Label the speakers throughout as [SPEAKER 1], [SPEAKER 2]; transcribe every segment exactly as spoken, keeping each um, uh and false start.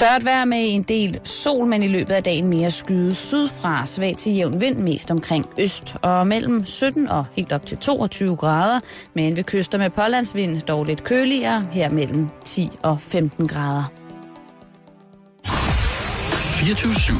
[SPEAKER 1] Tørt vejr med en del sol, men i løbet af dagen mere skyde sydfra, svag til jævn vind, mest omkring øst, og mellem sytten og helt op til toogtyve grader, men ved kyster med pålandsvind dog lidt køligere, her mellem ti og femten grader.
[SPEAKER 2] fireogtyve syv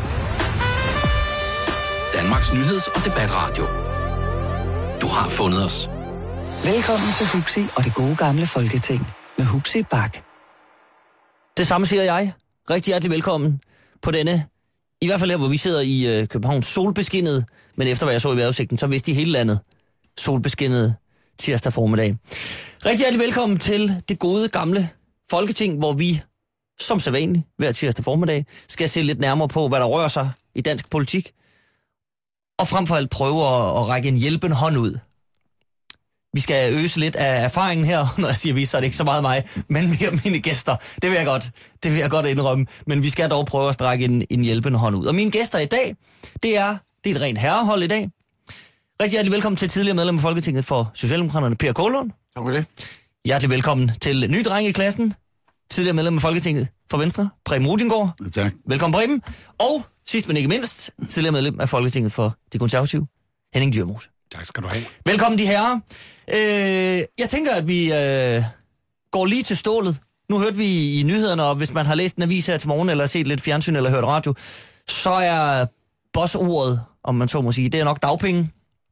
[SPEAKER 2] Danmarks nyheds- og debatradio. Du har fundet os.
[SPEAKER 3] Velkommen til Huxi og det gode gamle Folketing med Huxi Bak.
[SPEAKER 4] Det samme siger jeg. Rigtig hjertelig velkommen på denne, i hvert fald her, hvor vi sidder i øh, Københavns solbeskinnet, men efter hvad jeg så i vejrudsigten, så vidste i hele landet solbeskinnet tirsdag formiddag. Rigtig hjertelig velkommen til det gode gamle Folketing, hvor vi som sædvanligt hver tirsdag formiddag skal se lidt nærmere på, hvad der rører sig i dansk politik, og frem for alt prøve at, at række en hjælpende hånd ud. Vi skal øse lidt af erfaringen her, når jeg siger vi, så er det ikke så meget mig, men mere mine gæster. Det vil jeg godt, det vil jeg godt indrømme, men vi skal dog prøve at strække en, en hjælpende hånd ud. Og mine gæster i dag, det er, det er et rent herrehold i dag. Rigtig hjertelig velkommen til tidligere medlem af Folketinget for Socialdemokraterne, Per Kålund.
[SPEAKER 5] Tak for det.
[SPEAKER 4] Hjertelig velkommen til ny dreng i klassen, tidligere medlem af Folketinget for Venstre, Preben Rudiengaard.
[SPEAKER 5] Tak.
[SPEAKER 4] Velkommen, Preben. Og sidst men ikke mindst, tidligere medlem af Folketinget for De Konservative, Henning Dyrmose.
[SPEAKER 5] Tak skal du have.
[SPEAKER 4] Velkommen, de herrer. Øh, jeg tænker, at vi øh, går lige til stålet. Nu hørte vi i nyhederne, og hvis man har læst en avis her til morgen, eller set lidt fjernsyn, eller hørt radio, så er bossordet, om man så må sige, det er nok dagpenge.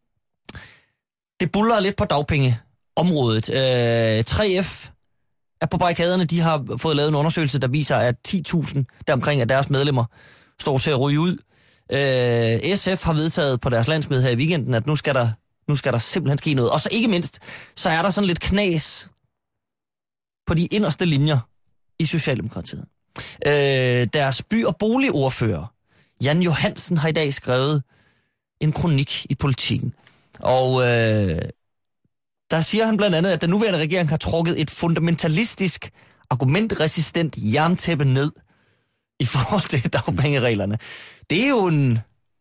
[SPEAKER 4] Det buller lidt på dagpengeområdet. Øh, tre F er på barrikaderne. De har fået lavet en undersøgelse, der viser, at ti tusind deromkring af deres medlemmer står til at ryge ud. Øh, S F har vedtaget på deres landsmøde her i weekenden, at nu skal der, nu skal der simpelthen ske noget. Og så ikke mindst, så er der sådan lidt knas på de inderste linjer i Socialdemokratiet. Øh, deres by- og boligordfører, Jan Johansen, har i dag skrevet en kronik i Politiken. Og øh, der siger han blandt andet, at den nuværende regering har trukket et fundamentalistisk, argumentresistent jerntæppe ned i forhold til dagpengereglerne. Det er jo en,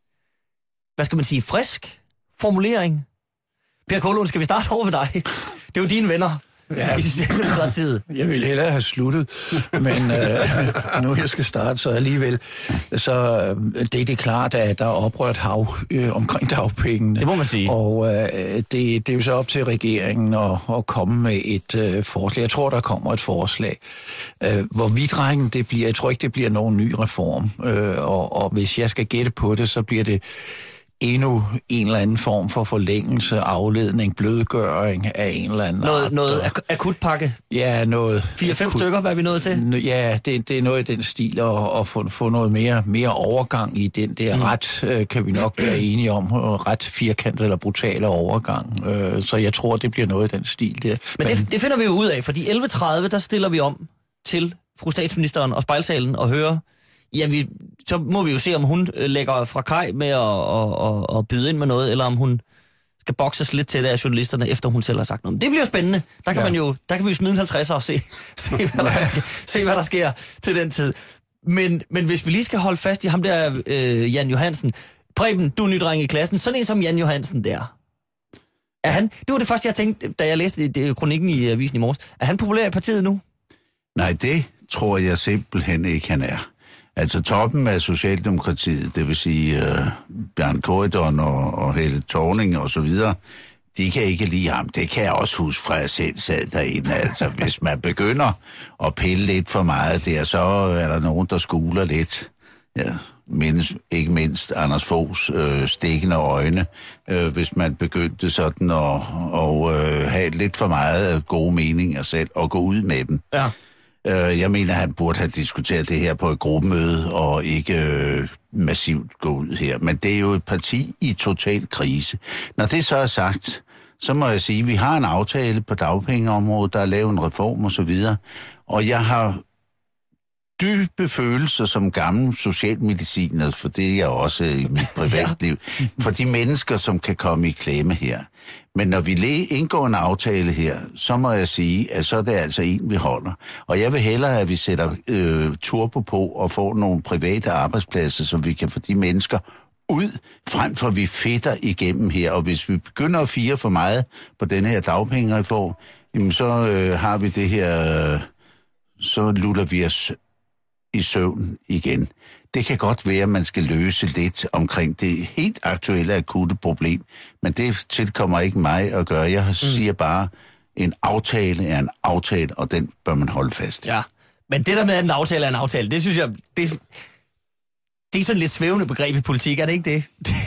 [SPEAKER 4] hvad skal man sige, frisk formulering. Per Kålund, skal vi starte over ved dig? Det er jo dine venner ja, i Socialdemokratiet.
[SPEAKER 5] Jeg ville hellere have sluttet, men øh, nu jeg skal starte, så alligevel, så øh, det, det er klart, at der er oprørt hav øh, omkring dagpengene.
[SPEAKER 4] Det må man sige.
[SPEAKER 5] Og øh, det, det er jo så op til regeringen at, at komme med et øh, forslag. Jeg tror, der kommer et forslag. Øh, hvor vidtrækkende det bliver, jeg tror ikke, det bliver nogen ny reform. Øh, og, og hvis jeg skal gætte på det, så bliver det endnu en eller anden form for forlængelse, afledning, blødgøring af en eller anden
[SPEAKER 4] Noget,
[SPEAKER 5] art.
[SPEAKER 4] noget ak- akutpakke?
[SPEAKER 5] Ja, noget...
[SPEAKER 4] fire-fem akut... stykker, hvad er vi nået til?
[SPEAKER 5] Ja, det, det er noget i den stil, og at få, få noget mere, mere overgang i den der mm. ret, øh, kan vi nok være enige om, ret firkantet eller brutale overgang. Øh, så jeg tror, det bliver noget i den stil der.
[SPEAKER 4] Men, Men det, det finder vi jo ud af, fordi elleve tredive, der stiller vi om til fru statsministeren og spejlsalen og hører. Ja, vi, så må vi jo se, om hun lægger fra kaj med at, at, at, at byde ind med noget, eller om hun skal bokses lidt til det af journalisterne, efter hun selv har sagt noget. Men det bliver spændende. Der kan ja. man jo, der kan vi jo smide en halvtredser og se, se, hvad der sker, se, hvad der sker til den tid. Men, men hvis vi lige skal holde fast i ham der, øh, Jan Johansen. Preben, du er nydreng i klassen. Sådan en som Jan Johansen der. Er han, det var det første, jeg tænkte, da jeg læste det, kronikken i avisen i morges. Er han populær i partiet nu?
[SPEAKER 6] Nej, det tror jeg simpelthen ikke, han er. Altså toppen af Socialdemokratiet, det vil sige uh, Bjørn Corydon og, og Helle Thorning og så videre, de kan ikke lide ham. Det kan jeg også huske fra, jeg selv sad derinde. Altså, hvis man begynder at pille lidt for meget der, så er der nogen, der skuler lidt. Ja, mindst, ikke mindst Anders Foghs øh, stikkende øjne, øh, hvis man begyndte sådan at og, øh, have lidt for meget gode meninger selv og gå ud med dem.
[SPEAKER 4] Ja.
[SPEAKER 6] Jeg mener, han burde have diskuteret det her på et gruppemøde, og ikke øh, massivt gå ud her. Men det er jo et parti i total krise. Når det så er sagt, så må jeg sige, at vi har en aftale på dagpengeområdet, der er lavet en reform og så videre. Og jeg har dybe følelser som gammel socialmediciner, for det er jeg også i mit privatliv, for de mennesker, som kan komme i klemme her. Men når vi indgår en aftale her, så må jeg sige, at så er det altså en, vi holder. Og jeg vil hellere, at vi sætter øh, turbo på og får nogle private arbejdspladser, så vi kan få de mennesker ud, frem for vi fedter igennem her. Og hvis vi begynder at fire for meget på den her dagpengereform, jamen så øh, har vi det her, øh, så lutter vi os i søvn igen. Det kan godt være, at man skal løse lidt omkring det helt aktuelle, akutte problem, men det tilkommer ikke mig at gøre. Jeg siger bare, en aftale er en aftale, og den bør man holde fast i.
[SPEAKER 4] Ja, men det der med, at en aftale er en aftale, det synes jeg, det, det er sådan lidt svævende begreb i politik, er det ikke det?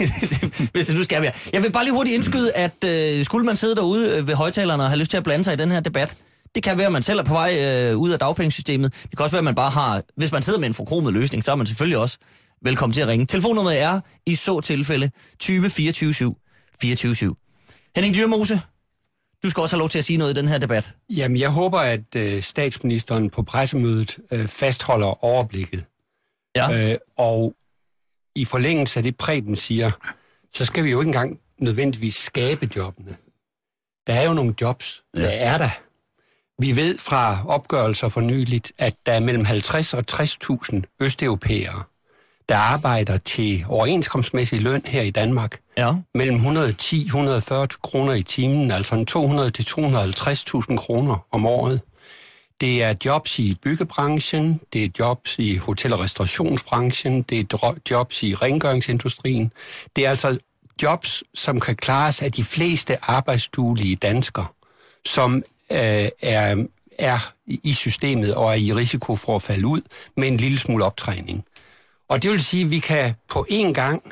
[SPEAKER 4] Hvis det nu skal være. Jeg vil bare lige hurtigt indskyde, at øh, skulle man sidde derude ved højtalerne og have lyst til at blande sig i den her debat, det kan være, at man selv er på vej øh, ud af dagpengesystemet. Det kan også være, at man bare har... Hvis man sidder med en forkromet løsning, så er man selvfølgelig også velkommen til at ringe. Telefonnummeret er i så tilfælde tyve fireogtyve syv fireogtyve syv. Henning Dyrmose, du skal også have lov til at sige noget i den her debat.
[SPEAKER 7] Jamen, jeg håber, at øh, statsministeren på pressemødet øh, fastholder overblikket.
[SPEAKER 4] Ja.
[SPEAKER 7] Øh, og i forlængelse af det, Preben siger, så skal vi jo ikke engang nødvendigvis skabe jobbene. Der er jo nogle jobs, der ja. er der. Vi ved fra opgørelser for nyligt, at der er mellem halvtreds og tres tusind østeuropæere, der arbejder til overenskomstmæssig løn her i Danmark.
[SPEAKER 4] Ja.
[SPEAKER 7] Mellem et hundrede og ti til et hundrede og fyrre kroner i timen, altså to hundrede til to hundrede og halvtreds tusind kroner om året. Det er jobs i byggebranchen, det er jobs i hotel- og restaurationsbranchen, det er jobs i rengøringsindustrien. Det er altså jobs, som kan klares af de fleste arbejdsduelige danskere, som øh, er, er i systemet og er i risiko for at falde ud med en lille smule optræning. Og det vil sige, at vi kan på én gang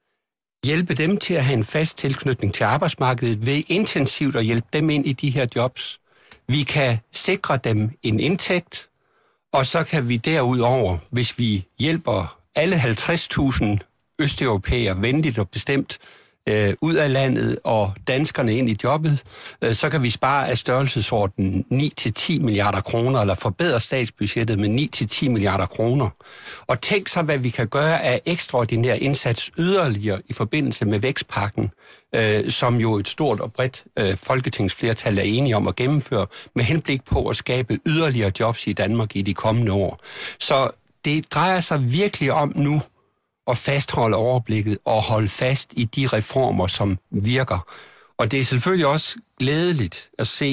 [SPEAKER 7] hjælpe dem til at have en fast tilknytning til arbejdsmarkedet ved intensivt at hjælpe dem ind i de her jobs. Vi kan sikre dem en indtægt, og så kan vi derudover, hvis vi hjælper alle halvtreds tusind østeuropæere venligt og bestemt øh, ud af landet og danskerne ind i jobbet, øh, så kan vi spare af størrelsesordenen ni til ti milliarder kroner, eller forbedre statsbudgettet med ni til ti milliarder kroner. Og tænk så, hvad vi kan gøre af ekstraordinær indsats yderligere i forbindelse med vækstpakken, øh, som jo et stort og bredt øh, folketingsflertal er enige om at gennemføre, med henblik på at skabe yderligere jobs i Danmark i de kommende år. Så det drejer sig virkelig om nu at fastholde overblikket og holde fast i de reformer, som virker. Og det er selvfølgelig også glædeligt at se,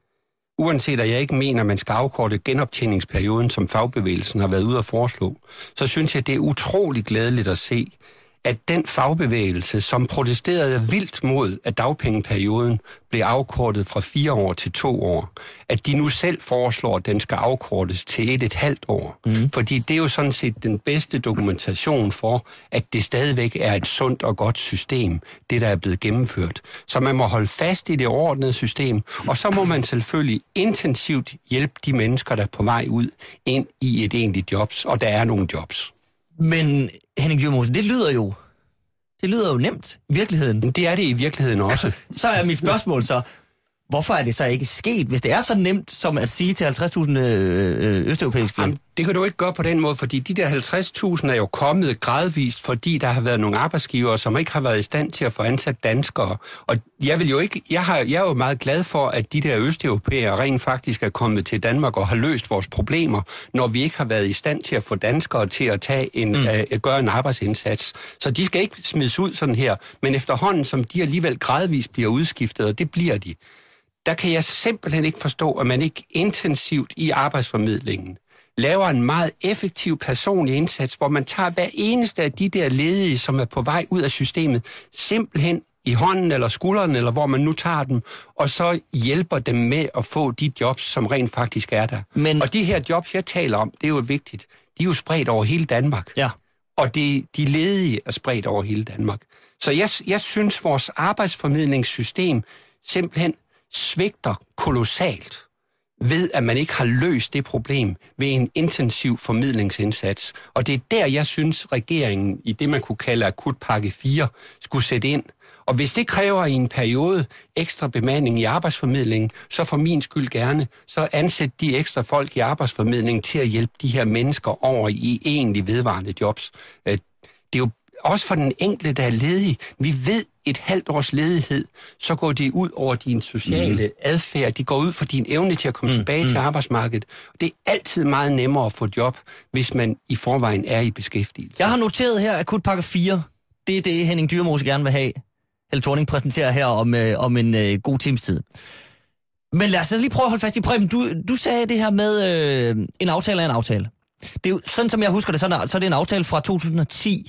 [SPEAKER 7] uanset at jeg ikke mener, at man skal afkorte genoptjeningsperioden, som fagbevægelsen har været ude at foreslå, så synes jeg, det er utrolig glædeligt at se, at den fagbevægelse, som protesterede vildt mod, at dagpengeperioden blev afkortet fra fire år til to år, at de nu selv foreslår, at den skal afkortes til et et halvt år. Mm. Fordi det er jo sådan set den bedste dokumentation for, at det stadigvæk er et sundt og godt system, det der er blevet gennemført. Så man må holde fast i det ordnede system, og så må man selvfølgelig intensivt hjælpe de mennesker, der er på vej ud, ind i et egentligt jobs, og der er nogle jobs.
[SPEAKER 4] Men Henning Dyrmose, det lyder jo, det lyder jo nemt i virkeligheden.
[SPEAKER 7] Men det er det i virkeligheden også.
[SPEAKER 4] Så er mit spørgsmål så, hvorfor er det så ikke sket, hvis det er så nemt som at sige til halvtreds tusind øh, østeuropæiske?
[SPEAKER 7] Jamen, det kan du ikke gøre på den måde, fordi de der halvtreds tusind er jo kommet gradvist, fordi der har været nogle arbejdsgivere, som ikke har været i stand til at få ansat danskere. Og jeg vil jo ikke, jeg, har, jeg er jo meget glad for, at de der østeuropæere rent faktisk er kommet til Danmark og har løst vores problemer, når vi ikke har været i stand til at få danskere til at tage en, mm. øh, gøre en arbejdsindsats. Så de skal ikke smides ud sådan her, men efterhånden, som de alligevel gradvist bliver udskiftet, og det bliver de, der kan jeg simpelthen ikke forstå, at man ikke intensivt i arbejdsformidlingen laver en meget effektiv personlig indsats, hvor man tager hver eneste af de der ledige, som er på vej ud af systemet, simpelthen i hånden eller skulderen, eller hvor man nu tager dem, og så hjælper dem med at få de jobs, som rent faktisk er der. Men... Og de her jobs, jeg taler om, det er jo vigtigt, de er jo spredt over hele Danmark.
[SPEAKER 4] Ja.
[SPEAKER 7] Og de, de ledige er spredt over hele Danmark. Så jeg, jeg synes, vores arbejdsformidlingssystem simpelthen svigter kolossalt ved, at man ikke har løst det problem ved en intensiv formidlingsindsats. Og det er der, jeg synes, regeringen i det, man kunne kalde akutpakke fire, skulle sætte ind. Og hvis det kræver i en periode ekstra bemanding i arbejdsformidlingen, så for min skyld gerne, så ansæt de ekstra folk i arbejdsformidlingen til at hjælpe de her mennesker over i egentlig vedvarende jobs. Det er jo også for den enkelte, der er ledig. Vi ved, et halvt års ledighed, så går det ud over din sociale mm. adfærd. De går ud for din evne til at komme mm. tilbage mm. til arbejdsmarkedet. Det er altid meget nemmere at få job, hvis man i forvejen er i beskæftigelse.
[SPEAKER 4] Jeg har noteret her, akutpakke fire. Det er det, Henning Dyrmose gerne vil have. Helle Thorning præsenterer her om, øh, om en øh, god times tid. Men lad os lige prøve at holde fast i Preben. Du, du sagde det her med, øh, en aftale er en aftale. Det er jo, sådan som jeg husker det, så er, så er det en aftale fra to tusind og ti.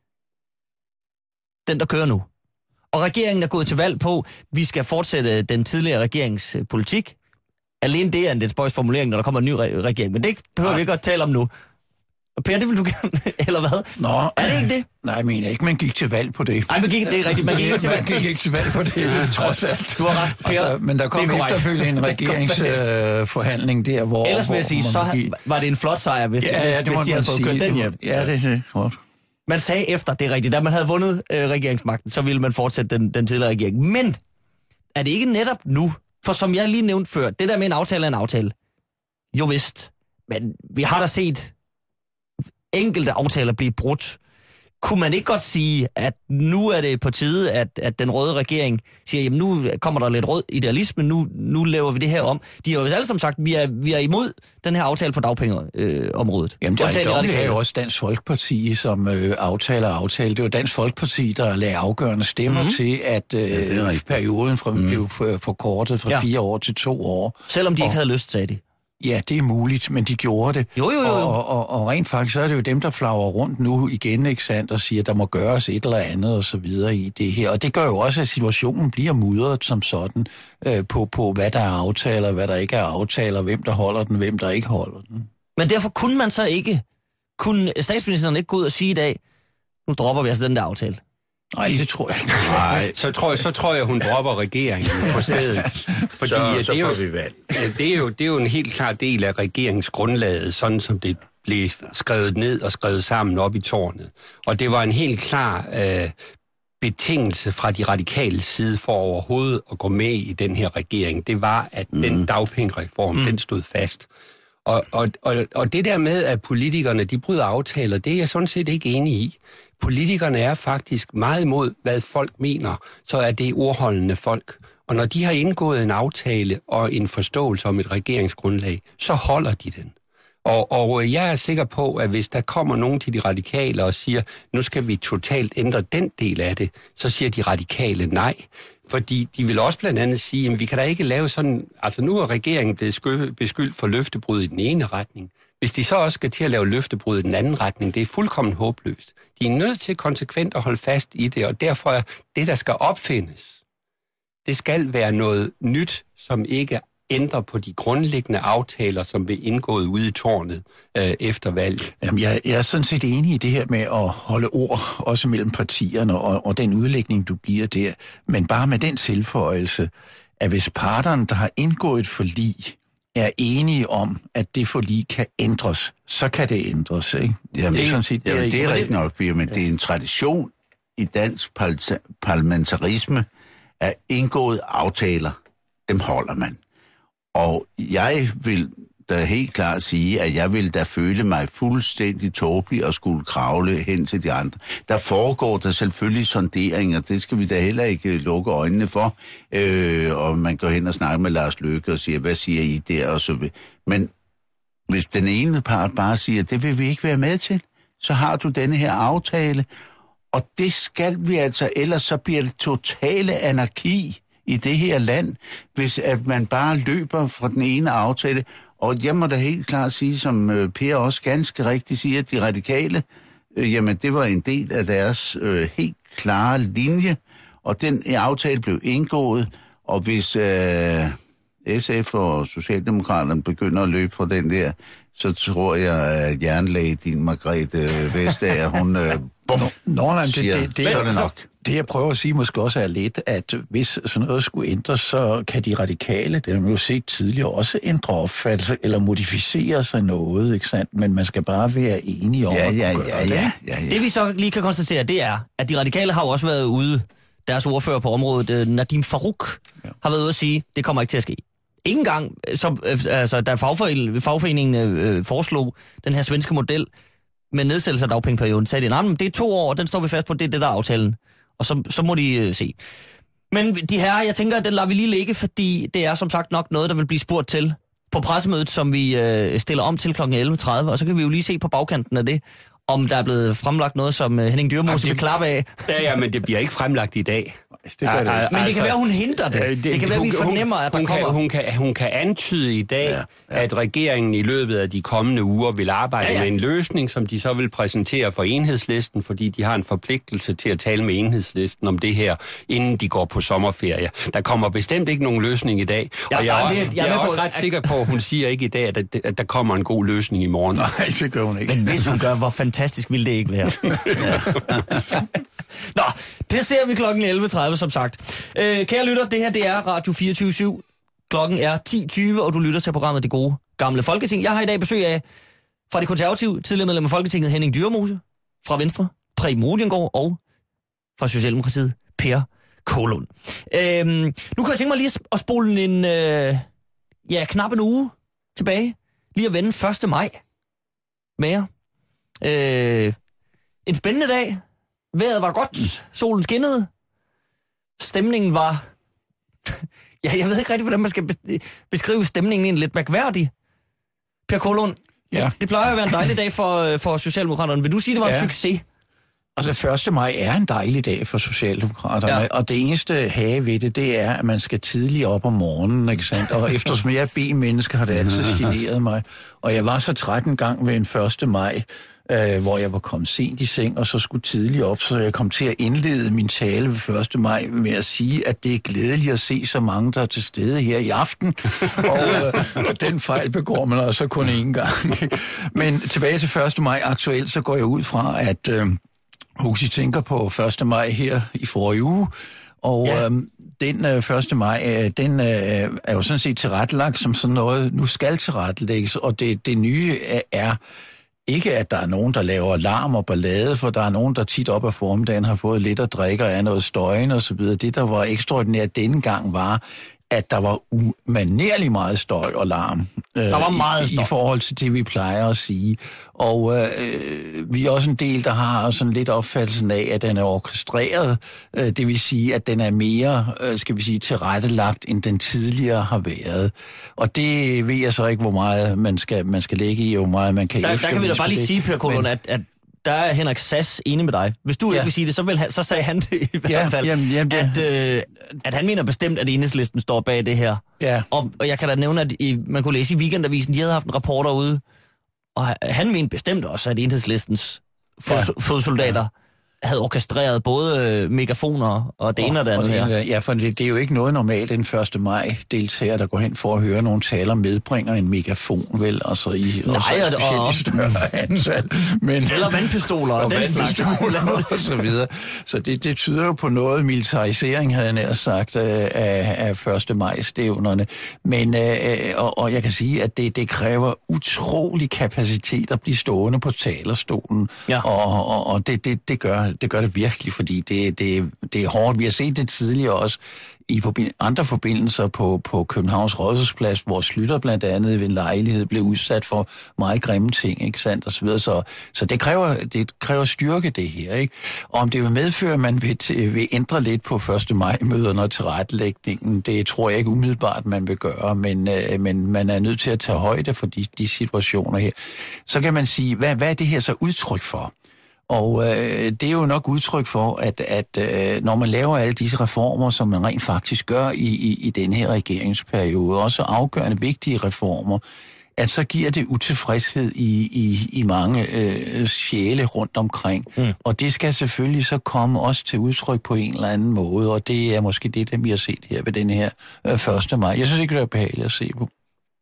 [SPEAKER 4] Den, der kører nu. Og regeringen er gået til valg på, at vi skal fortsætte den tidligere regerings politik. Alene det er en lidt spøjs formulering, når der kommer en ny re- regering. Men det behøver vi ikke at tale om nu. Og Per, det vil du gerne, eller hvad?
[SPEAKER 5] Nå,
[SPEAKER 4] er det ikke det?
[SPEAKER 5] Nej, jeg mener ikke, man gik til valg på det.
[SPEAKER 4] Nej, man gik, det er rigtigt, man gik ikke til valg.
[SPEAKER 5] Man gik ikke til valg på det, trods alt.
[SPEAKER 4] Du har ret, Per.
[SPEAKER 5] Altså, men der kom efterfølgende en regeringsforhandling øh, der, hvor...
[SPEAKER 4] Ellers vil jeg sige, så
[SPEAKER 5] gik...
[SPEAKER 4] var det en flot sejr, hvis,
[SPEAKER 5] ja, ja, det
[SPEAKER 4] hvis de havde fået kørt den hjem.
[SPEAKER 5] Ja, det er godt.
[SPEAKER 4] Man sagde efter, det er rigtigt, da man havde vundet øh, regeringsmagten, så ville man fortsætte den, den tidligere regering. Men er det ikke netop nu? For som jeg lige nævnte før, det der med en aftale er en aftale. Jo vist, men vi har da set enkelte aftaler blive brudt. Kunne man ikke godt sige, at nu er det på tide, at, at den røde regering siger, jamen nu kommer der lidt rød idealisme, nu, nu laver vi det her om. De har jo alle som sagt, vi er, vi er imod den her aftale på dagpengeområdet. Øh,
[SPEAKER 5] jamen det er, er jo også Dansk Folkeparti, som øh, aftaler og aftale. Det er jo Dansk Folkeparti, der lagde afgørende stemmer mm-hmm. til, at øh, ja, perioden fra, mm. blev forkortet fra ja. fire år til to år.
[SPEAKER 4] Selvom de
[SPEAKER 5] og,
[SPEAKER 4] ikke havde lyst, sagde de.
[SPEAKER 5] Ja, det er muligt, men de gjorde det.
[SPEAKER 4] Jo, jo, jo.
[SPEAKER 5] Og, og, og rent faktisk, så er det jo dem, der flagrer rundt nu igen, ikke sandt, og siger, der må gøres et eller andet og så videre i det her. Og det gør jo også, at situationen bliver mudret som sådan øh, på, på, hvad der er aftaler, hvad der ikke er aftaler, hvem der holder den, hvem der ikke holder den.
[SPEAKER 4] Men derfor kunne man så ikke, kunne statsministeren ikke gå ud og sige i dag, nu dropper vi altså den der aftale?
[SPEAKER 5] Nej, det tror jeg ikke.
[SPEAKER 7] Nej, så tror jeg, så tror jeg, hun dropper regeringen på stedet. Fordi
[SPEAKER 6] så, så
[SPEAKER 7] det, er jo,
[SPEAKER 6] får vi valg.
[SPEAKER 7] det, er jo, det er jo en helt klar del af regeringsgrundlaget, sådan som det blev skrevet ned og skrevet sammen op i tårnet. Og det var en helt klar øh, betingelse fra de radikale side for overhovedet at gå med i den her regering. Det var, at mm. den dagpengereform, mm. den stod fast. Og, og, og, og det der med, at politikerne de bryder aftaler, det er jeg sådan set ikke enig i. Politikerne er faktisk meget imod, hvad folk mener, så er det ordholdende folk. Og når de har indgået en aftale og en forståelse om et regeringsgrundlag, så holder de den. Og, og jeg er sikker på, at hvis der kommer nogen til de radikale og siger, nu skal vi totalt ændre den del af det, så siger de radikale nej. Fordi de vil også blandt andet sige, at vi kan da ikke lave sådan... Altså nu er regeringen blevet beskyldt for løftebrud i den ene retning. Hvis de så også skal til at lave løftebrud i den anden retning, det er fuldkommen håbløst. De er nødt til konsekvent at holde fast i det, og derfor er det, der skal opfindes, det skal være noget nyt, som ikke ændrer på de grundlæggende aftaler, som blev indgået ude i tårnet øh, efter valget.
[SPEAKER 5] Jamen, jeg, jeg er sådan set enig i det her med at holde ord, også mellem partierne, og, og den udlægning, du giver der, men bare med den tilføjelse, at hvis parterne, der har indgået et forlig, er enige om, at det forlig kan ændres, så kan det ændres, ikke?
[SPEAKER 6] Jamen,
[SPEAKER 5] det er sådan set,
[SPEAKER 6] det er, det er rigtigt nok, men
[SPEAKER 5] ja.
[SPEAKER 6] det er en tradition i dansk parlamentarisme, at indgået aftaler, dem holder man. Og jeg vil da helt klart sige, at jeg vil da føle mig fuldstændig tåbelig og skulle kravle hen til de andre. Der foregår der selvfølgelig sonderinger, det skal vi da heller ikke lukke øjnene for. Øh, og man går hen og snakker med Lars Løkke og siger, hvad siger I der? Og så vil. Men hvis den ene part bare siger, det vil vi ikke være med til, så har du denne her aftale. Og det skal vi altså, ellers så bliver det totale anarki i det her land, hvis at man bare løber fra den ene aftale. Og jeg må da helt klart sige, som øh, Per også ganske rigtigt siger, at de radikale, øh, jamen det var en del af deres øh, helt klare linje, og den aftale blev indgået, og hvis øh, S F og Socialdemokraterne begynder at løbe fra den der, så tror jeg, at jernlæge din Margrethe Vestager, hun øh, bum,
[SPEAKER 5] Nå, nej,
[SPEAKER 6] siger,
[SPEAKER 5] det, det, det,
[SPEAKER 6] så er det nok.
[SPEAKER 5] Det, jeg prøver at sige måske også er lidt, at hvis sådan noget skulle ændres, så kan de radikale, det har man jo set tidligere, også ændre opfattelse eller modificere sig noget, ikke sandt? Men man skal bare være enige om
[SPEAKER 6] ja,
[SPEAKER 5] at
[SPEAKER 6] ja,
[SPEAKER 5] gøre
[SPEAKER 6] ja,
[SPEAKER 5] det.
[SPEAKER 6] ja, ja, ja.
[SPEAKER 4] Det vi så lige kan konstatere, det er, at de radikale har jo også været ude, deres ordfører på området, Nadim Farouk, ja. har været ude at sige, det kommer ikke til at ske. Ingen gang, så, altså, da fagforeningen, fagforeningen øh, foreslog den her svenske model med nedsættelse af dagpengeperioden, sagde de, nej, men det er to år, og den står vi fast på, det er det, der er aftalen. Og så, så må de øh, se. Men de her, jeg tænker, at den lader vi lige ligge, fordi det er som sagt nok noget, der vil blive spurgt til på pressemødet, som vi øh, stiller om til klokken elleve tredive, og så kan vi jo lige se på bagkanten af det, om der er blevet fremlagt noget, som øh, Henning Dyrmose vil klappe af.
[SPEAKER 7] Ja, ja, men det bliver ikke fremlagt i dag.
[SPEAKER 5] det gør det.
[SPEAKER 4] Men det
[SPEAKER 7] Altså,
[SPEAKER 4] kan være, hun hindrer det. Det, det kan være, vi fornemmer, at der
[SPEAKER 7] hun
[SPEAKER 4] kommer...
[SPEAKER 7] Kan, hun, kan, hun kan antyde i dag, ja, ja. at regeringen i løbet af de kommende uger vil arbejde ja, ja. med en løsning, som de så vil præsentere for Enhedslisten, fordi de har en forpligtelse til at tale med Enhedslisten om det her, inden de går på sommerferie. Der kommer bestemt ikke nogen løsning i dag,
[SPEAKER 4] ja,
[SPEAKER 7] og jeg,
[SPEAKER 4] nej,
[SPEAKER 7] er,
[SPEAKER 4] det, jeg,
[SPEAKER 7] jeg er,
[SPEAKER 4] er
[SPEAKER 7] også
[SPEAKER 4] på,
[SPEAKER 7] ret sikker på, at hun siger ikke i dag, at, at der kommer en god løsning i morgen.
[SPEAKER 5] Nej, det gør hun ikke.
[SPEAKER 4] Men hvis hun gør, hvor fantastisk ville det ikke være. Nå, det ser vi klokken elleve tredive, som sagt. Øh, kære lytter, det her det er Radio fireogtyve syv. Klokken er ti tyve, og du lytter til programmet Det Gode Gamle Folketing. Jeg har i dag besøg af fra det konservative tidligere medlem af Folketinget Henning Dyremose, fra Venstre Preben Rudiengaard og fra Socialdemokratiet Per Kålund. Øhm, nu kan jeg tænke mig lige at spole en øh, ja, knap en uge tilbage. Lige at vende første maj med jer. Øh, en spændende dag. Vejret var godt. Solen skinnede. Stemningen var... ja, jeg ved ikke rigtig, hvordan man skal beskrive stemningen egentlig lidt mærkværdig. Per Kålund, ja. det plejer at være en dejlig dag for, for Socialdemokraterne. Vil du sige, det var ja. en succes?
[SPEAKER 5] Altså, første maj er en dejlig dag for Socialdemokraterne, ja. og det eneste have ved det, det er, at man skal tidligt op om morgenen, ikke sandt? Og eftersom jeg er B-menneske, har det altid generet mig. Og jeg var så træt en gang ved en første maj, øh, hvor jeg var kommet sent i seng, og så skulle tidligt op, så jeg kom til at indlede min tale ved første maj med at sige, at det er glædeligt at se så mange, der er til stede her i aften. og, øh, og den fejl begår man altså kun én gang. Men tilbage til første maj aktuelt, så går jeg ud fra, at... Øh, Huxi tænker på første maj her i forrige uge, og ja. øhm, den øh, første maj, øh, den øh, er jo sådan set tilrettelagt som sådan noget, nu skal tilrettelægges, og det, det nye er ikke, at der er nogen, der laver larm og ballade, for der er nogen, der tit op ad formiddagen har fået lidt at drikke og er noget støjen og så videre. Det, der var ekstraordinært denne gang, var, at der var umanerligt meget støj og larm. Øh,
[SPEAKER 4] der var meget
[SPEAKER 5] støj. I, I forhold til det, vi plejer at sige. Og øh, vi er også en del, der har sådan lidt opfattelsen af, at den er orkestreret. Øh, det vil sige, at den er mere, øh, skal vi sige, tilrettelagt, end den tidligere har været. Og det ved jeg så ikke, hvor meget man skal, man skal lægge i, og hvor meget man kan
[SPEAKER 4] der, der kan vi da bare lige
[SPEAKER 5] det.
[SPEAKER 4] sige, Per Kålund, at, at der er Henrik Sass enig med dig. Hvis du ja. ikke vil sige det, så, vil han, så sagde han det i hvert
[SPEAKER 5] ja,
[SPEAKER 4] fald,
[SPEAKER 5] jamen, jamen,
[SPEAKER 4] at, øh, at han mener bestemt, at Enhedslisten står bag det her.
[SPEAKER 5] Ja.
[SPEAKER 4] Og, og jeg kan da nævne, at i, man kunne læse i Weekendavisen, de havde haft en rapporter ude, og han mente bestemt også, at Enhedslistens fod, ja. fodsoldater havde orkestreret både øh, megafoner og det ene og det andet her.
[SPEAKER 5] Ja, for det, det er jo ikke noget normalt den første maj deltager, der går hen for at høre nogle taler, medbringer en megafon, vel? Altså i
[SPEAKER 4] Nej, og, og,
[SPEAKER 5] og større antal. Men,
[SPEAKER 4] eller vandpistoler og, og den slags.
[SPEAKER 5] og så videre. Så det, det tyder jo på noget militarisering, havde jeg nær sagt, af, af første maj-stævnerne. Men, øh, og, og jeg kan sige, at det, det kræver utrolig kapacitet at blive stående på talerstolen. Ja. Og, og, og det, det, det gør det gør det virkelig, fordi det, det, det er hårdt. Vi har set det tidligere også i forbind- andre forbindelser på, på Københavns Rådhusplads, hvor Slytter blandt andet ved en lejlighed blev udsat for meget grimme ting, ikke sandt, og så videre. Så, så det, kræver, det kræver styrke, det her, ikke? Og om det vil medføre, at man vil, til, vil ændre lidt på første maj-møderne og tilrettelægningen, det tror jeg ikke umiddelbart, man vil gøre, men, øh, men man er nødt til at tage højde for de, de situationer her. Så kan man sige, hvad, hvad er det her så udtryk for? Og øh, det er jo nok udtryk for, at, at øh, når man laver alle disse reformer, som man rent faktisk gør i, i, i den her regeringsperiode, også afgørende vigtige reformer, at så giver det utilfredshed i, i, i mange øh, sjæle rundt omkring. Mm. Og det skal selvfølgelig så komme også til udtryk på en eller anden måde, og det er måske det, der vi har set her ved den her øh, første maj. Jeg synes ikke, det er behageligt at se på.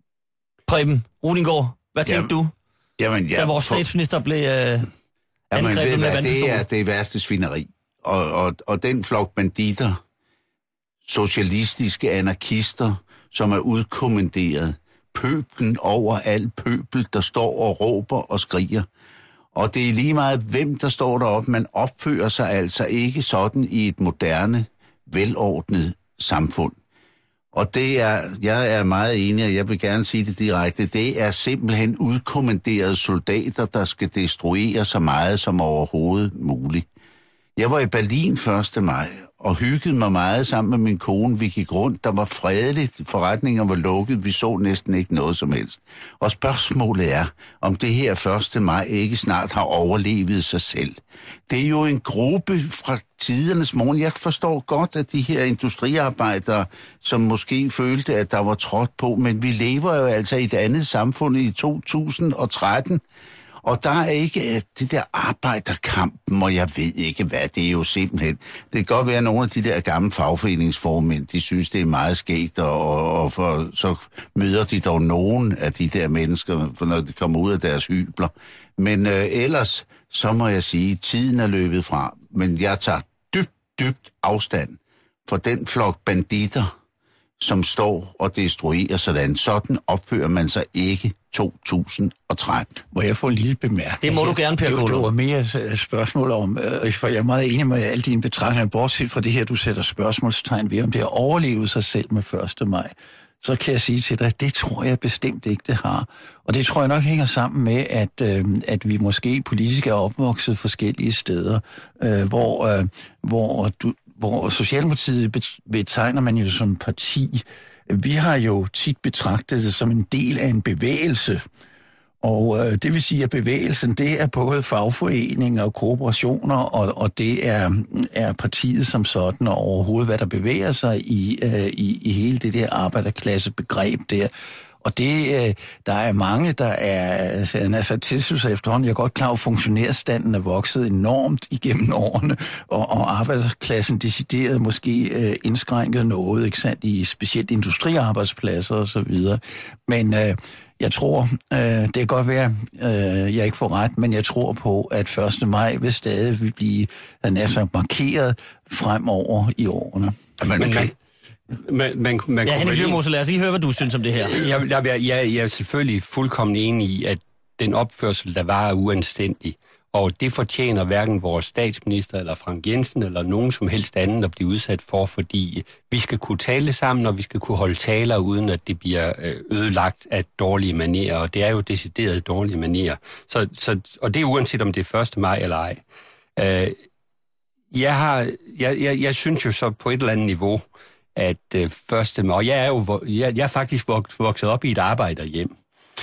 [SPEAKER 4] Preben Rudiengaard, hvad tænkte
[SPEAKER 6] jamen,
[SPEAKER 4] du,
[SPEAKER 6] jamen, ja,
[SPEAKER 4] da vores statsminister blev... Øh
[SPEAKER 6] Jamen, ved, hvad, det er det værste svineri. Og, og, og den flok banditter, socialistiske anarkister, som er udkommanderet, pøblen over al pøbel, der står og råber og skriger. Og det er lige meget, hvem der står deroppe. Man opfører sig altså ikke sådan i et moderne, velordnet samfund. Og det er, jeg er meget enig, og jeg vil gerne sige det direkte, det er simpelthen udkommanderede soldater, der skal destruere så meget som overhovedet muligt. Jeg var i Berlin første maj, og hyggede mig meget sammen med min kone. Vi gik rundt, der var fredeligt, forretninger var lukket, vi så næsten ikke noget som helst. Og spørgsmålet er, om det her første maj ikke snart har overlevet sig selv. Det er jo en gruppe fra tidernes morgen. Jeg forstår godt, at de her industriarbejdere, som måske følte, at der var trådt på, men vi lever jo altså i et andet samfund i to tusind og tretten, og der er ikke det der arbejderkampen, og jeg ved ikke hvad, det er jo simpelthen. Det kan godt være, at nogle af de der gamle fagforeningsformænd, de synes, det er meget skægt, og, og for, så møder de dog nogen af de der mennesker, for når de kommer ud af deres hybler. Men øh, ellers, så må jeg sige, tiden er løbet fra, men jeg tager dybt, dybt afstand for den flok banditter, som står og destruerer sådan. Sådan opfører man sig ikke to tusind og tretten.
[SPEAKER 5] Må jeg få en lille bemærkning?
[SPEAKER 4] Det må du gerne, Per Kålund.
[SPEAKER 5] Det var mere et spørgsmål om, øh, for jeg er meget enig med alle dine betragtninger, bortset fra det her, du sætter spørgsmålstegn ved, om det har overlevet sig selv med første maj. Så kan jeg sige til dig, det tror jeg bestemt ikke, det har. Og det tror jeg nok hænger sammen med, at, øh, at vi måske politisk er opvokset forskellige steder, øh, hvor, øh, hvor, du, hvor Socialdemokratiet betegner man jo som parti. Vi har jo tit betragtet det som en del af en bevægelse. Og øh, det vil sige, at bevægelsen, det er både fagforeninger og kooperationer, og, og det er, er partiet som sådan, og overhovedet, hvad der bevæger sig i, øh, i, i hele det der arbejderklassebegreb der. Og det, øh, der er mange, der er altså, tilslutter sig efterhånden. Jeg er godt klar over, at funktionærstanden er vokset enormt igennem årene, og, og arbejderklassen decideret måske øh, indskrænket noget, ikke sandt, i specielt industriarbejdspladser og så videre. Men øh, jeg tror, øh, det kan godt være, øh, jeg ikke får ret, men jeg tror på, at første maj vil stadig vil blive altså, markeret fremover i årene.
[SPEAKER 7] Men, men, man, man, man, man
[SPEAKER 4] ja, Henning Dyrmose, lad os lige høre, hvad du synes om det her.
[SPEAKER 7] Jeg, jeg, jeg, jeg er selvfølgelig fuldkommen enig i, at den opførsel, der var, er uanstændig. Og det fortjener hverken vores statsminister eller Frank Jensen eller nogen som helst anden at blive udsat for, fordi vi skal kunne tale sammen, og vi skal kunne holde taler, uden at det bliver ødelagt af dårlige manerer. Og det er jo decideret dårlige manerer. Så, så, og det er uanset om det er første maj eller ej. Uh, jeg, har, jeg, jeg, jeg synes jo så på et eller andet niveau, at uh, første maj, og jeg er jo jeg, jeg er faktisk vokset op i et arbejderhjem.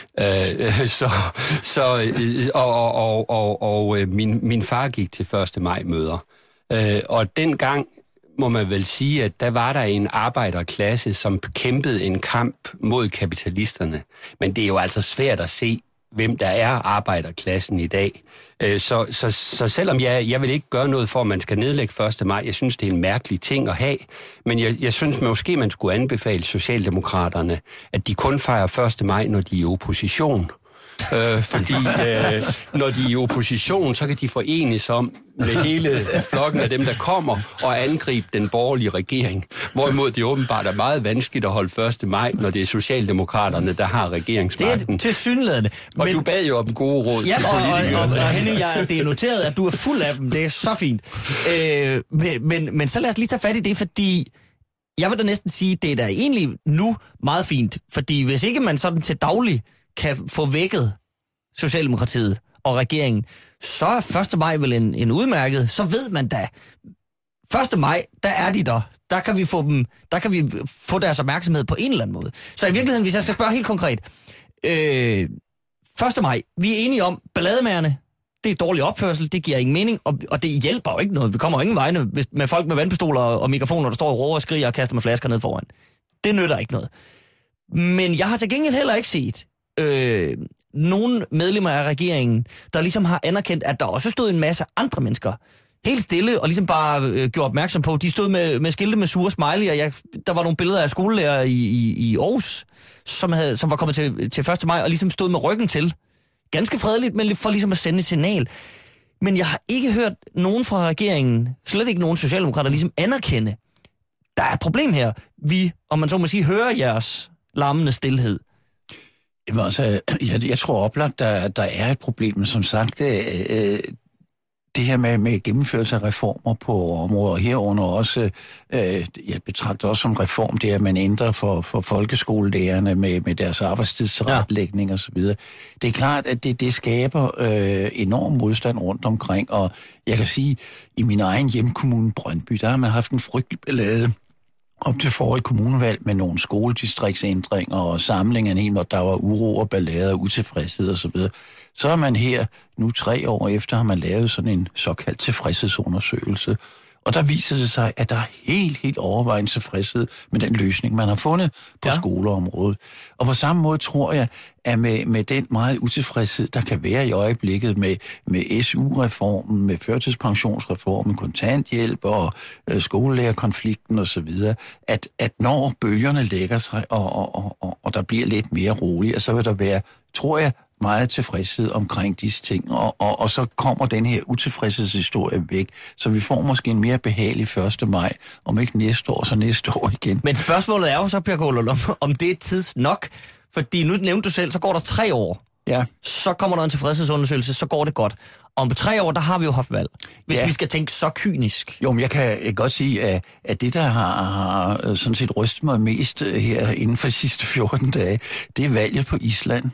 [SPEAKER 7] Øh, så, så, øh, og og, og, og øh, min, min far gik til første maj møder. Øh, og dengang må man vel sige, at der var der en arbejderklasse, som kæmpede en kamp mod kapitalisterne. Men det er jo altså svært at se, hvem der er arbejderklassen i dag. Så, så, så selvom jeg, jeg vil ikke gøre noget for, at man skal nedlægge første maj, jeg synes, det er en mærkelig ting at have, men jeg, jeg synes måske, man skulle anbefale Socialdemokraterne, at de kun fejrer første maj, når de er i opposition. Øh, fordi øh, når de er i opposition, så kan de forenes om med hele flokken af dem, der kommer, og angribe den borgerlige regering. Hvorimod det åbenbart er meget vanskeligt at holde første maj, når det er Socialdemokraterne, der har regeringsmagten.
[SPEAKER 4] Det er tilsyneladende.
[SPEAKER 7] Og men... du bad jo om gode råd
[SPEAKER 4] ja,
[SPEAKER 7] til
[SPEAKER 4] og,
[SPEAKER 7] politikere.
[SPEAKER 4] Og, og, og Henning, jeg, det er noteret, at du er fuld af dem. Det er så fint. Øh, men, men, men så lad os lige tage fat i det, fordi jeg vil da næsten sige, det er da egentlig nu meget fint. Fordi hvis ikke man sådan til daglig kan få vækket Socialdemokratiet og regeringen, så er første maj vel en, en udmærket, så ved man da, første maj, der er de der. Der kan vi få dem, der kan vi få deres opmærksomhed på en eller anden måde. Så i virkeligheden, hvis jeg skal spørge helt konkret, øh, første maj, vi er enige om, ballademagerne, det er dårlig opførsel, det giver ingen mening, og, og det hjælper jo ikke noget. Vi kommer ingen vegne hvis, med folk med vandpistoler og, og mikrofoner, der står og råber og skriger og kaster med flasker ned foran. Det nytter ikke noget. Men jeg har til gengæld heller ikke set øh, nogle medlemmer af regeringen, der ligesom har anerkendt, at der også stod en masse andre mennesker helt stille og ligesom bare øh, gjorde opmærksom på, de stod med, med skilte med sure smiley, og jeg, der var nogle billeder af skolelærer i, i, i Aarhus, som, havde, som var kommet til, til første maj og ligesom stod med ryggen til. Ganske fredeligt, men for ligesom at sende et signal. Men jeg har ikke hørt nogen fra regeringen, slet ikke nogen socialdemokrater, ligesom anerkende, der er et problem her. Vi, om man så må sige, hører jeres larmende stilhed.
[SPEAKER 5] Jamen altså, jeg, jeg tror oplagt, der, der er et problem, men som sagt, øh, det her med, med gennemførelse af reformer på områder herunder også, øh, jeg betragter også som reform, det at man ændrer for, for folkeskolelærerne med, med deres arbejdstidsretlægning ja. og så videre. Det er klart, at det, det skaber øh, enorm modstand rundt omkring, og jeg kan sige, i min egen hjemkommune Brøndby, der har man haft en frygtelig ballade op til forrige kommunevalg med nogle skoledistriktsændringer og samlinger, en hel, hvor der var uro og ballade og utilfredshed og så videre. Så er man her, nu tre år efter, har man lavet sådan en såkaldt tilfredshedsundersøgelse. Og der viser det sig, at der er helt, helt overvejende tilfredshed med den løsning, man har fundet på ja. skoleområdet. Og på samme måde tror jeg, at med, med den meget utilfredshed, der kan være i øjeblikket med, med S U-reformen, med førtidspensionsreformen, kontanthjælp og øh, skolelærerkonflikten osv., at, at når bølgerne lægger sig, og, og, og, og der bliver lidt mere roligt, så vil der være, tror jeg, meget tilfredshed omkring disse ting, og, og, og så kommer den her utilfredshedshistorie væk, så vi får måske en mere behagelig første maj, om ikke næste år, så næste år igen.
[SPEAKER 4] Men spørgsmålet er jo så, Per Gålund, om, om det er tids nok, fordi nu nævnte du selv, så går der tre år,
[SPEAKER 5] ja.
[SPEAKER 4] så kommer der en tilfredshedsundersøgelse, så går det godt. Om tre år, der har vi jo haft valg, hvis ja. vi skal tænke så kynisk.
[SPEAKER 5] Jo, men jeg kan jeg godt sige, at, at det, der har, har sådan set rystet mig mest her inden for de sidste fjorten dage, det er valget på Island.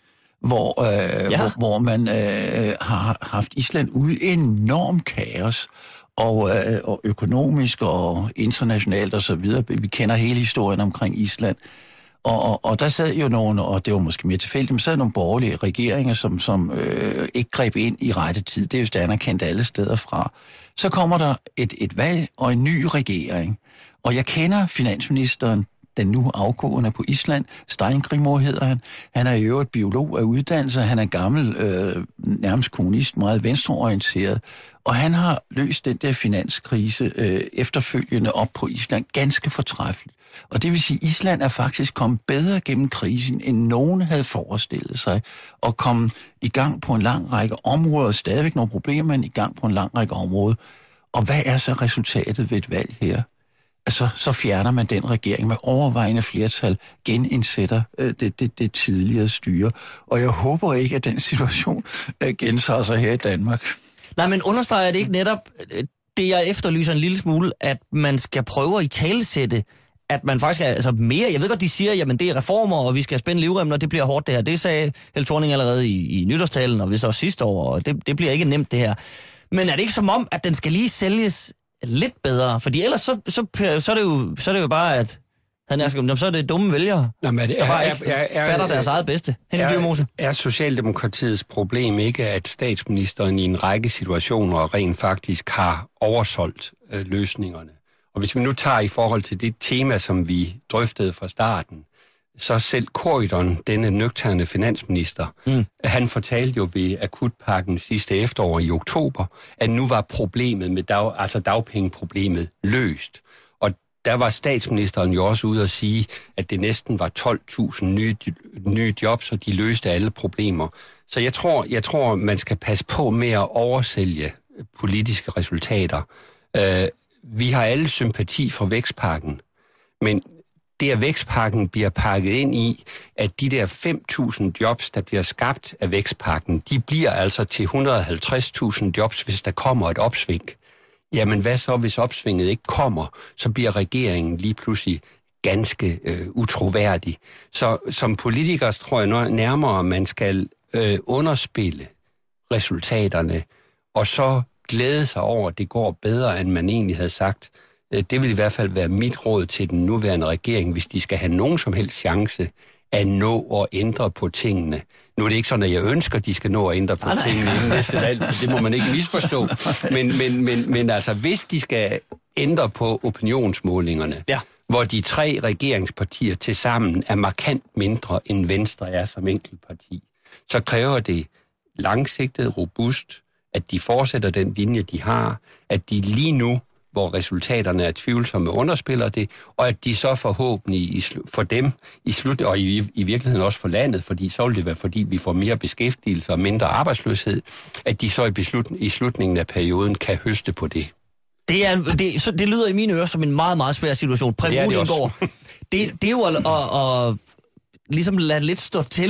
[SPEAKER 5] Hvor, øh, ja. hvor, hvor man øh, har haft Island ude i enorm kaos, og, øh, og økonomisk og internationalt og så videre. Vi kender hele historien omkring Island. Og, og, og der sad jo nogle, og det var måske mere tilfældigt, men sad nogle borgerlige regeringer, som, som øh, ikke greb ind i rette tid. Det er jo stadig anerkendt alle steder fra. Så kommer der et, et valg og en ny regering. Og jeg kender finansministeren, den nu afgående på Island, Steingrimur hedder han. Han er i øvrigt biolog af uddannelse, han er gammel, øh, nærmest kommunist, meget venstreorienteret, og han har løst den der finanskrise øh, efterfølgende op på Island ganske fortræffeligt. Og det vil sige, at Island er faktisk kommet bedre gennem krisen, end nogen havde forestillet sig, og kommet i gang på en lang række områder, stadigvæk nogle problemer, men i gang på en lang række områder. Og hvad er så resultatet ved et valg her? Altså, så fjerner man den regering med overvejende flertal, genindsætter øh, det, det, det tidligere styre. Og jeg håber ikke, at den situation øh, gentager sig her i Danmark.
[SPEAKER 4] Nej, men understreger det ikke netop det, jeg efterlyser en lille smule, at man skal prøve at italesætte, at man faktisk er altså mere... Jeg ved godt, de siger, jamen det er reformer, og vi skal spænde livremmen, og det bliver hårdt det her. Det sagde Helle Thorning allerede i, i nytårstalen, og hvis også sidste år, og det, det bliver ikke nemt det her. Men er det ikke som om, at den skal lige sælges lidt bedre? Fordi ellers så, så, så, er, det jo, så er det jo bare, at han er, så er det dumme vælgere, Nå, men det, der bare ikke er, er, fatter deres eget bedste.
[SPEAKER 7] Er, er Socialdemokratiets problem ikke, at statsministeren i en række situationer rent faktisk har oversolgt øh, løsningerne? Og hvis vi nu tager i forhold til det tema, som vi drøftede fra starten, så selv Corydon, denne nøgterne finansminister, mm. han fortalte jo ved akutpakken sidste efterår i oktober, at nu var problemet med dag, altså dagpengeproblemet løst. Og der var statsministeren jo også ude at sige, at det næsten var tolv tusind nye, nye jobs, og de løste alle problemer. Så jeg tror, jeg tror, man skal passe på med at oversælge politiske resultater. Uh, vi har alle sympati for vækstpakken, men det at vækstpakken bliver pakket ind i, at de der fem tusind jobs, der bliver skabt af vækstpakken, de bliver altså til et hundrede og halvtreds tusind jobs, hvis der kommer et opsving. Jamen hvad så, hvis opsvinget ikke kommer? Så bliver regeringen lige pludselig ganske øh, utroværdig. Så som politiker tror jeg nærmere, man skal øh, underspille resultaterne, og så glæde sig over, at det går bedre, end man egentlig havde sagt. Det vil i hvert fald være mit råd til den nuværende regering, hvis de skal have nogen som helst chance at nå at ændre på tingene. Nu er det ikke sådan, at jeg ønsker, at de skal nå at ændre på nej, tingene inden næste valg. Det må man ikke misforstå. Men, men, men, men altså, hvis de skal ændre på opinionsmålingerne, ja. hvor de tre regeringspartier til sammen er markant mindre end Venstre er som enkeltparti, så kræver det langsigtet, robust, at de fortsætter den linje, de har, at de lige nu, hvor resultaterne er tvivlsomme, underspiller det, og at de så forhåbentlig for dem i slut, og i, i virkeligheden også for landet, fordi så vil det være, fordi vi får mere beskæftigelse og mindre arbejdsløshed, at de så i, beslut, i slutningen af perioden kan høste på det.
[SPEAKER 4] Det, er, det, så det lyder i mine ører som en meget, meget svær situation. Preben Rudiengaard, det, det, det er jo at, at, at ligesom lade lidt stå til. Det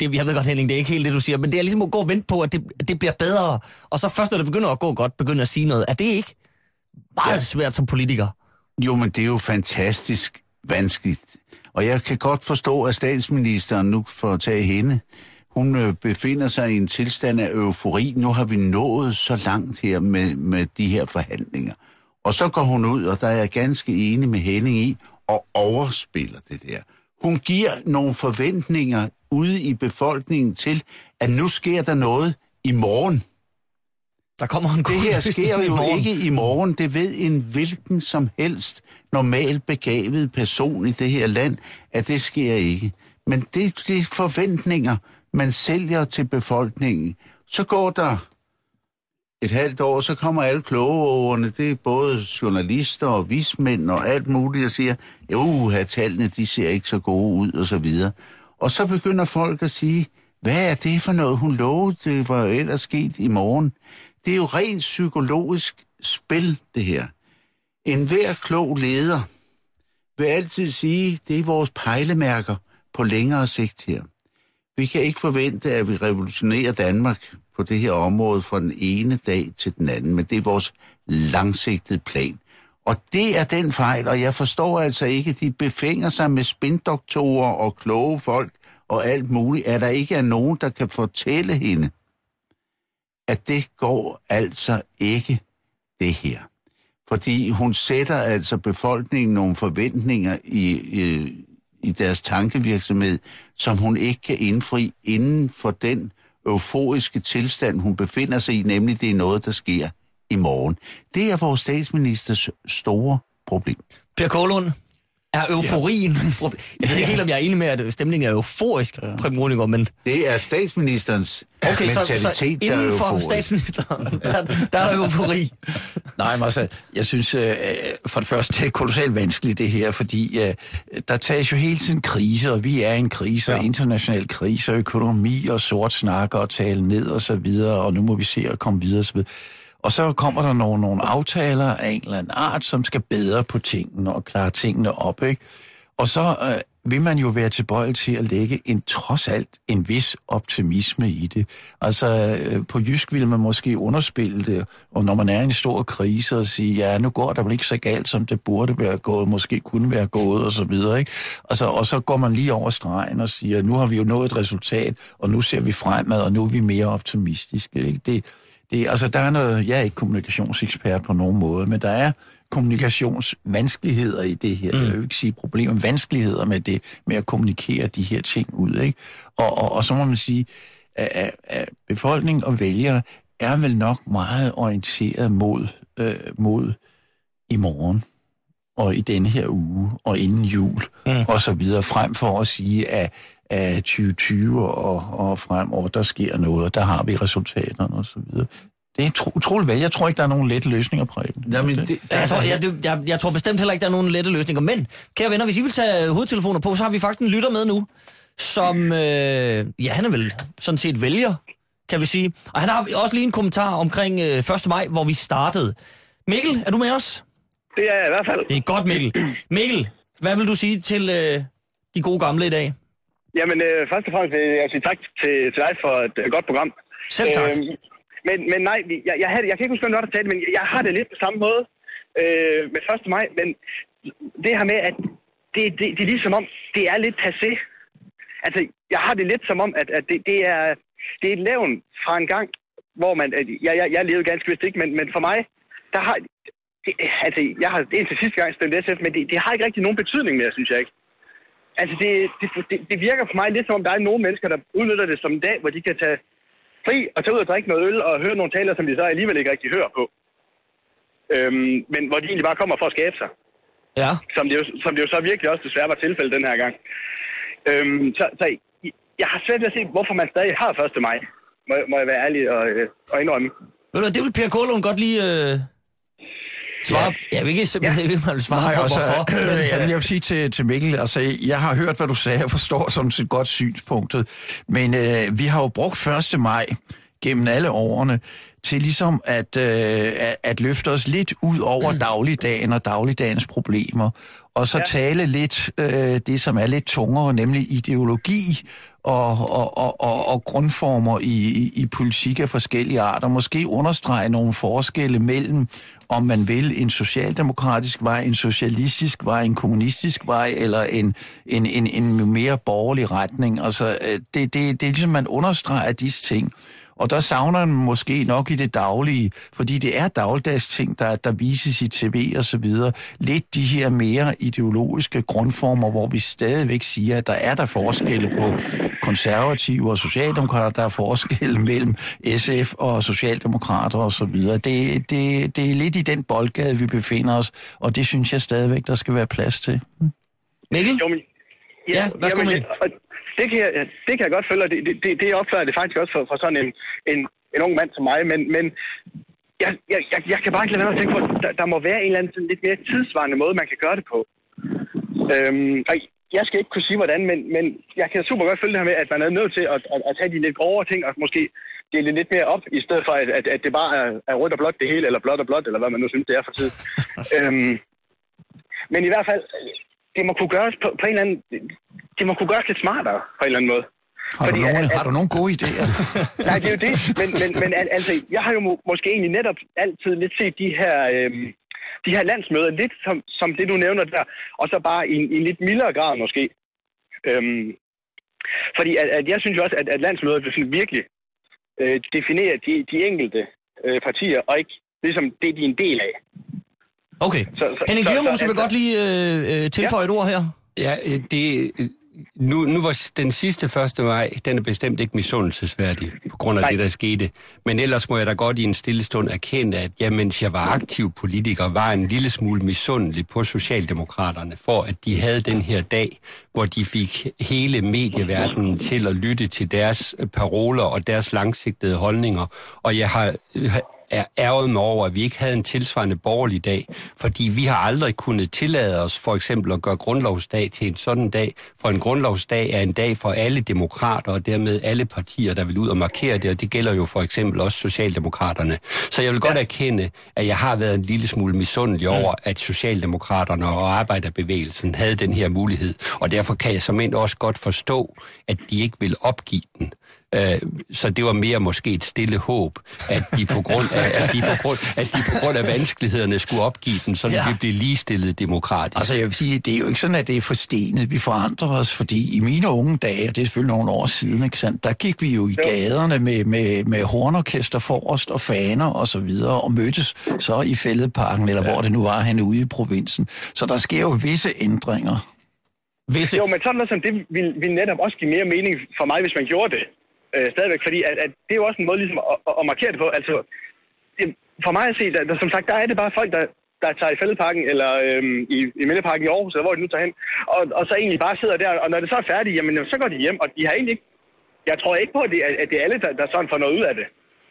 [SPEAKER 4] det, jeg ved godt, Henning, det er ikke helt det, du siger, men det er ligesom at gå og vente på, at det, at det bliver bedre, og så først, når det begynder at gå godt, begynder at sige noget. Er det ikke meget ja. svært som politiker?
[SPEAKER 6] Jo, men det er jo fantastisk vanskeligt. Og jeg kan godt forstå, at statsministeren, nu for at tage hende, hun øh, befinder sig i en tilstand af eufori. Nu har vi nået så langt her med, med de her forhandlinger. Og så går hun ud, og der er jeg ganske enig med Henning i, og overspiller det der. Hun giver nogle forventninger ude i befolkningen til, at nu sker der noget i morgen.
[SPEAKER 4] Der kommer en
[SPEAKER 6] det her sker jo i ikke i morgen. Det ved en hvilken som helst normalt begavet person i det her land, at det sker ikke. Men det, det er forventninger, man sælger til befolkningen. Så går der et halvt år, så kommer alle klogeårene, det er både journalister og vismænd og alt muligt, og siger, jo, her tallene, de ser ikke så gode ud, og så videre. Og så begynder folk at sige, hvad er det for noget, hun lovede, det var ellers sket i morgen? Det er jo rent psykologisk spil, det her. En hver klog leder vil altid sige, det er vores pejlemærker på længere sigt her. Vi kan ikke forvente, at vi revolutionerer Danmark på det her område fra den ene dag til den anden, men det er vores langsigtede plan. Og det er den fejl, og jeg forstår altså ikke, at de befænger sig med spindoktorer og kloge folk og alt muligt, at der ikke er nogen, der kan fortælle hende, at det går altså ikke det her. Fordi hun sætter altså befolkningen nogle forventninger i, i, i deres tankevirksomhed, som hun ikke kan indfri inden for den euforiske tilstand, hun befinder sig i, nemlig det er noget, der sker i morgen. Det er vores statsministers store problem.
[SPEAKER 4] Per Kålund, er euforien... Ja. Jeg ved ikke helt, om jeg er enig med, at stemningen er euforisk, ja. Preben, men...
[SPEAKER 6] Det er statsministerens okay, mentalitet, så, så der er
[SPEAKER 4] inden for statsministeren, der, der er der eufori.
[SPEAKER 5] Nej, men altså, jeg synes, øh, for det første, det er kolossalt vanskeligt det her, fordi øh, der tages jo hele tiden kriser, og vi er i en krise, ja. international krise, og økonomi og sort snakker og tale ned og så videre, og nu må vi se at komme videre og så videre. Og så kommer der nogle, nogle aftaler af en eller anden art, som skal bedre på tingene og klare tingene op, ikke? Og så øh, vil man jo være tilbøjelig til at lægge en, trods alt en vis optimisme i det. Altså øh, på jysk ville man måske underspille det, og når man er i en stor krise og sige, ja, nu går der vel ikke så galt, som det burde være gået, måske kunne være gået og så videre, ikke? Altså, og så går man lige over stregen og siger, nu har vi jo nået et resultat, og nu ser vi fremad, og nu er vi mere optimistiske, ikke? Det Det, altså, der er noget, jeg er ikke kommunikationsekspert på nogen måde, men der er kommunikationsvanskeligheder i det her. Mm. Jeg vil ikke sige problemer, vanskeligheder med det, med at kommunikere de her ting ud, ikke? Og, og, og så må man sige, at, at befolkning og vælgere er vel nok meget orienteret mod, øh, mod i morgen, og i denne her uge, og inden jul, mm. og så videre, frem for at sige, at af tyve tyve og, og fremover, der sker noget, og der har vi resultaterne og så videre. Det er tro, utroligt vel. Jeg tror ikke, der er nogen lette løsninger, Preben.
[SPEAKER 4] Jamen, det, jeg, tror, jeg, jeg, jeg tror bestemt heller ikke, der er nogen lette løsninger. Men, kære venner, hvis I vil tage hovedtelefoner på, så har vi faktisk en lytter med nu, som, øh, ja, han er vel sådan set vælger, kan vi sige. Og han har også lige en kommentar omkring øh, første maj, hvor vi startede. Mikkel, er du med os?
[SPEAKER 8] Det er jeg i hvert fald.
[SPEAKER 4] Det er godt, Mikkel. Mikkel, hvad vil du sige til øh, de gode gamle i dag?
[SPEAKER 8] Jamen, øh, først og fremmest vil jeg sige tak til, til dig for et øh, godt program.
[SPEAKER 4] Selv tak. Øh,
[SPEAKER 8] men, men nej, jeg, jeg, havde, jeg kan ikke huske, hvad der talte, men jeg har det lidt på samme måde øh, med første maj. Men det her med, at det, det, det er ligesom om, det er lidt passé. Altså, jeg har det lidt som om, at, at det, det, er, det er et levn fra en gang, hvor man... Jeg, jeg, jeg levede ganske vist ikke, men, men for mig, der har... Det, altså, jeg har indtil sidste gang stemt S F, men det, det har ikke rigtig nogen betydning mere, synes jeg ikke. Altså, det, det, det, det virker for mig lidt som om, der er nogle mennesker, der udnytter det som en dag, hvor de kan tage fri og tage ud og drikke noget øl og høre nogle taler, som de så alligevel ikke rigtig hører på. Øhm, men hvor de egentlig bare kommer for at skabe sig.
[SPEAKER 4] Ja. Som det jo, som det jo så virkelig også desværre var tilfældet den her gang. Øhm, så, så jeg har svært ved at se, hvorfor man stadig har første maj. Må, må jeg være ærlig og, øh, og indrømme. Ved du, det vil Per Kålund godt lige... Øh... Svare. Ja. Jeg vil ikke simpelthen ja. vil svare Nej, på, også, hvorfor.
[SPEAKER 5] Øh, jeg vil sige til, til Mikkel, altså, jeg har hørt, hvad du sagde, jeg forstår som et godt synspunktet, men øh, vi har jo brugt første maj gennem alle årene til ligesom at, øh, at, at løfte os lidt ud over dagligdagen og dagligdagens problemer, og så ja. tale lidt øh, det, som er lidt tungere, nemlig ideologi og, og, og, og, og grundformer i, i, i politik af forskellige arter. Måske understrege nogle forskelle mellem, om man vil, en socialdemokratisk vej, en socialistisk vej, en kommunistisk vej, eller en, en, en, en mere borgerlig retning. Altså, det, det, det er ligesom, man understreger disse ting. Og der savner man måske nok i det daglige, fordi det er dagligdags ting, der, der vises i tv og så videre. Lidt de her mere ideologiske grundformer, hvor vi stadigvæk siger, at der er der forskelle på konservative og socialdemokrater, der er forskelle mellem S F og socialdemokrater og så videre. Det, det, det er lidt i den boldgade, vi befinder os, og det synes jeg stadigvæk, der skal være plads til. Hm?
[SPEAKER 4] Mikkel?
[SPEAKER 8] Jo, men, ja,
[SPEAKER 4] ja, hvad skal man?
[SPEAKER 8] Det kan, jeg, det kan jeg godt følge, og det, det, det opfører det faktisk også for, for sådan en, en, en ung mand som mig, men, men jeg, jeg, jeg, jeg kan bare ikke lade være med at tænke på, at der, der må være en eller anden sådan lidt mere tidsvarende måde, man kan gøre det på. Øhm, jeg skal ikke kunne sige, hvordan, men, men jeg kan super godt følge det her med, at man er nødt til at, at, at tage de lidt grovere ting, og måske dele lidt mere op, i stedet for, at, at, at det bare er, er rødt og blåt det hele, eller blåt og blåt, eller hvad man nu synes, det er for tid. øhm, men i hvert fald, det må kunne gøres på, på en eller anden... Det må kunne gøres lidt smartere, på en eller anden måde.
[SPEAKER 5] Har, Fordi, du, nogle, at, har du nogle gode idéer?
[SPEAKER 8] Nej, det er jo det. Men, men, men altså, jeg har jo må, måske egentlig netop altid lidt set de her, øhm, de her landsmøder, lidt som, som det, du nævner der, og så bare i, i en lidt mildere grad måske. Øhm, fordi at, at jeg synes jo også, at, at landsmøder sådan virkelig øh, definerer de, de enkelte øh, partier, og ikke ligesom det, de er en del af.
[SPEAKER 4] Okay. Så, så, Henning Dyremose vil godt lige øh, tilføje ja. et ord her.
[SPEAKER 7] Ja, det... Nu, nu var den sidste første maj, den er bestemt ikke misundelsesværdig på grund af Nej. det, der skete. Men ellers må jeg da godt i en stille stund erkende, at jeg, mens jeg var aktiv politiker, var en lille smule misundelig på Socialdemokraterne, for at de havde den her dag, hvor de fik hele medieverdenen til at lytte til deres paroler og deres langsigtede holdninger. Og jeg har... er ærget mig over, at vi ikke havde en tilsvarende borgerlig dag, fordi vi har aldrig kunnet tillade os for eksempel at gøre grundlovsdag til en sådan dag, for en grundlovsdag er en dag for alle demokrater, og dermed alle partier, der vil ud og markere det, og det gælder jo for eksempel også Socialdemokraterne. Så jeg vil godt erkende, at jeg har været en lille smule misundelig over, at Socialdemokraterne og Arbejderbevægelsen havde den her mulighed, og derfor kan jeg såmænd også godt forstå, at de ikke vil opgive den. Så det var mere måske et stille håb, at de på grund af, at de på grund, at de på grund af vanskelighederne skulle opgive den, så ja. vi blev ligestillet demokratisk.
[SPEAKER 5] Altså jeg vil sige, det er jo ikke sådan, at det er forstenet. Vi forandrer os, fordi i mine unge dage, og det er selvfølgelig nogle år siden, ikke sandt, der gik vi jo i gaderne med, med, med hornorkester forrest og faner og så videre, og mødtes så i Fælledparken, eller ja. hvor det nu var, henne ude i provinsen. Så der sker jo visse ændringer.
[SPEAKER 8] Visse... Jo, men sådan noget som det vil, vil netop også give mere mening for mig, hvis man gjorde det. Øh, stadigvæk, fordi at, at det er jo også en måde ligesom at, at, at markere det på. Altså, for mig at se, der, der, som sagt, der er det bare folk, der, der tager i Fælledparken eller øhm, i, i Mølleparken i Aarhus, eller hvor de nu tager hen, og, og så egentlig bare sidder der, og når det så er færdigt, jamen så går de hjem, og de har egentlig ikke, jeg tror ikke på, at det, at det er alle, der, der sådan får noget ud af det.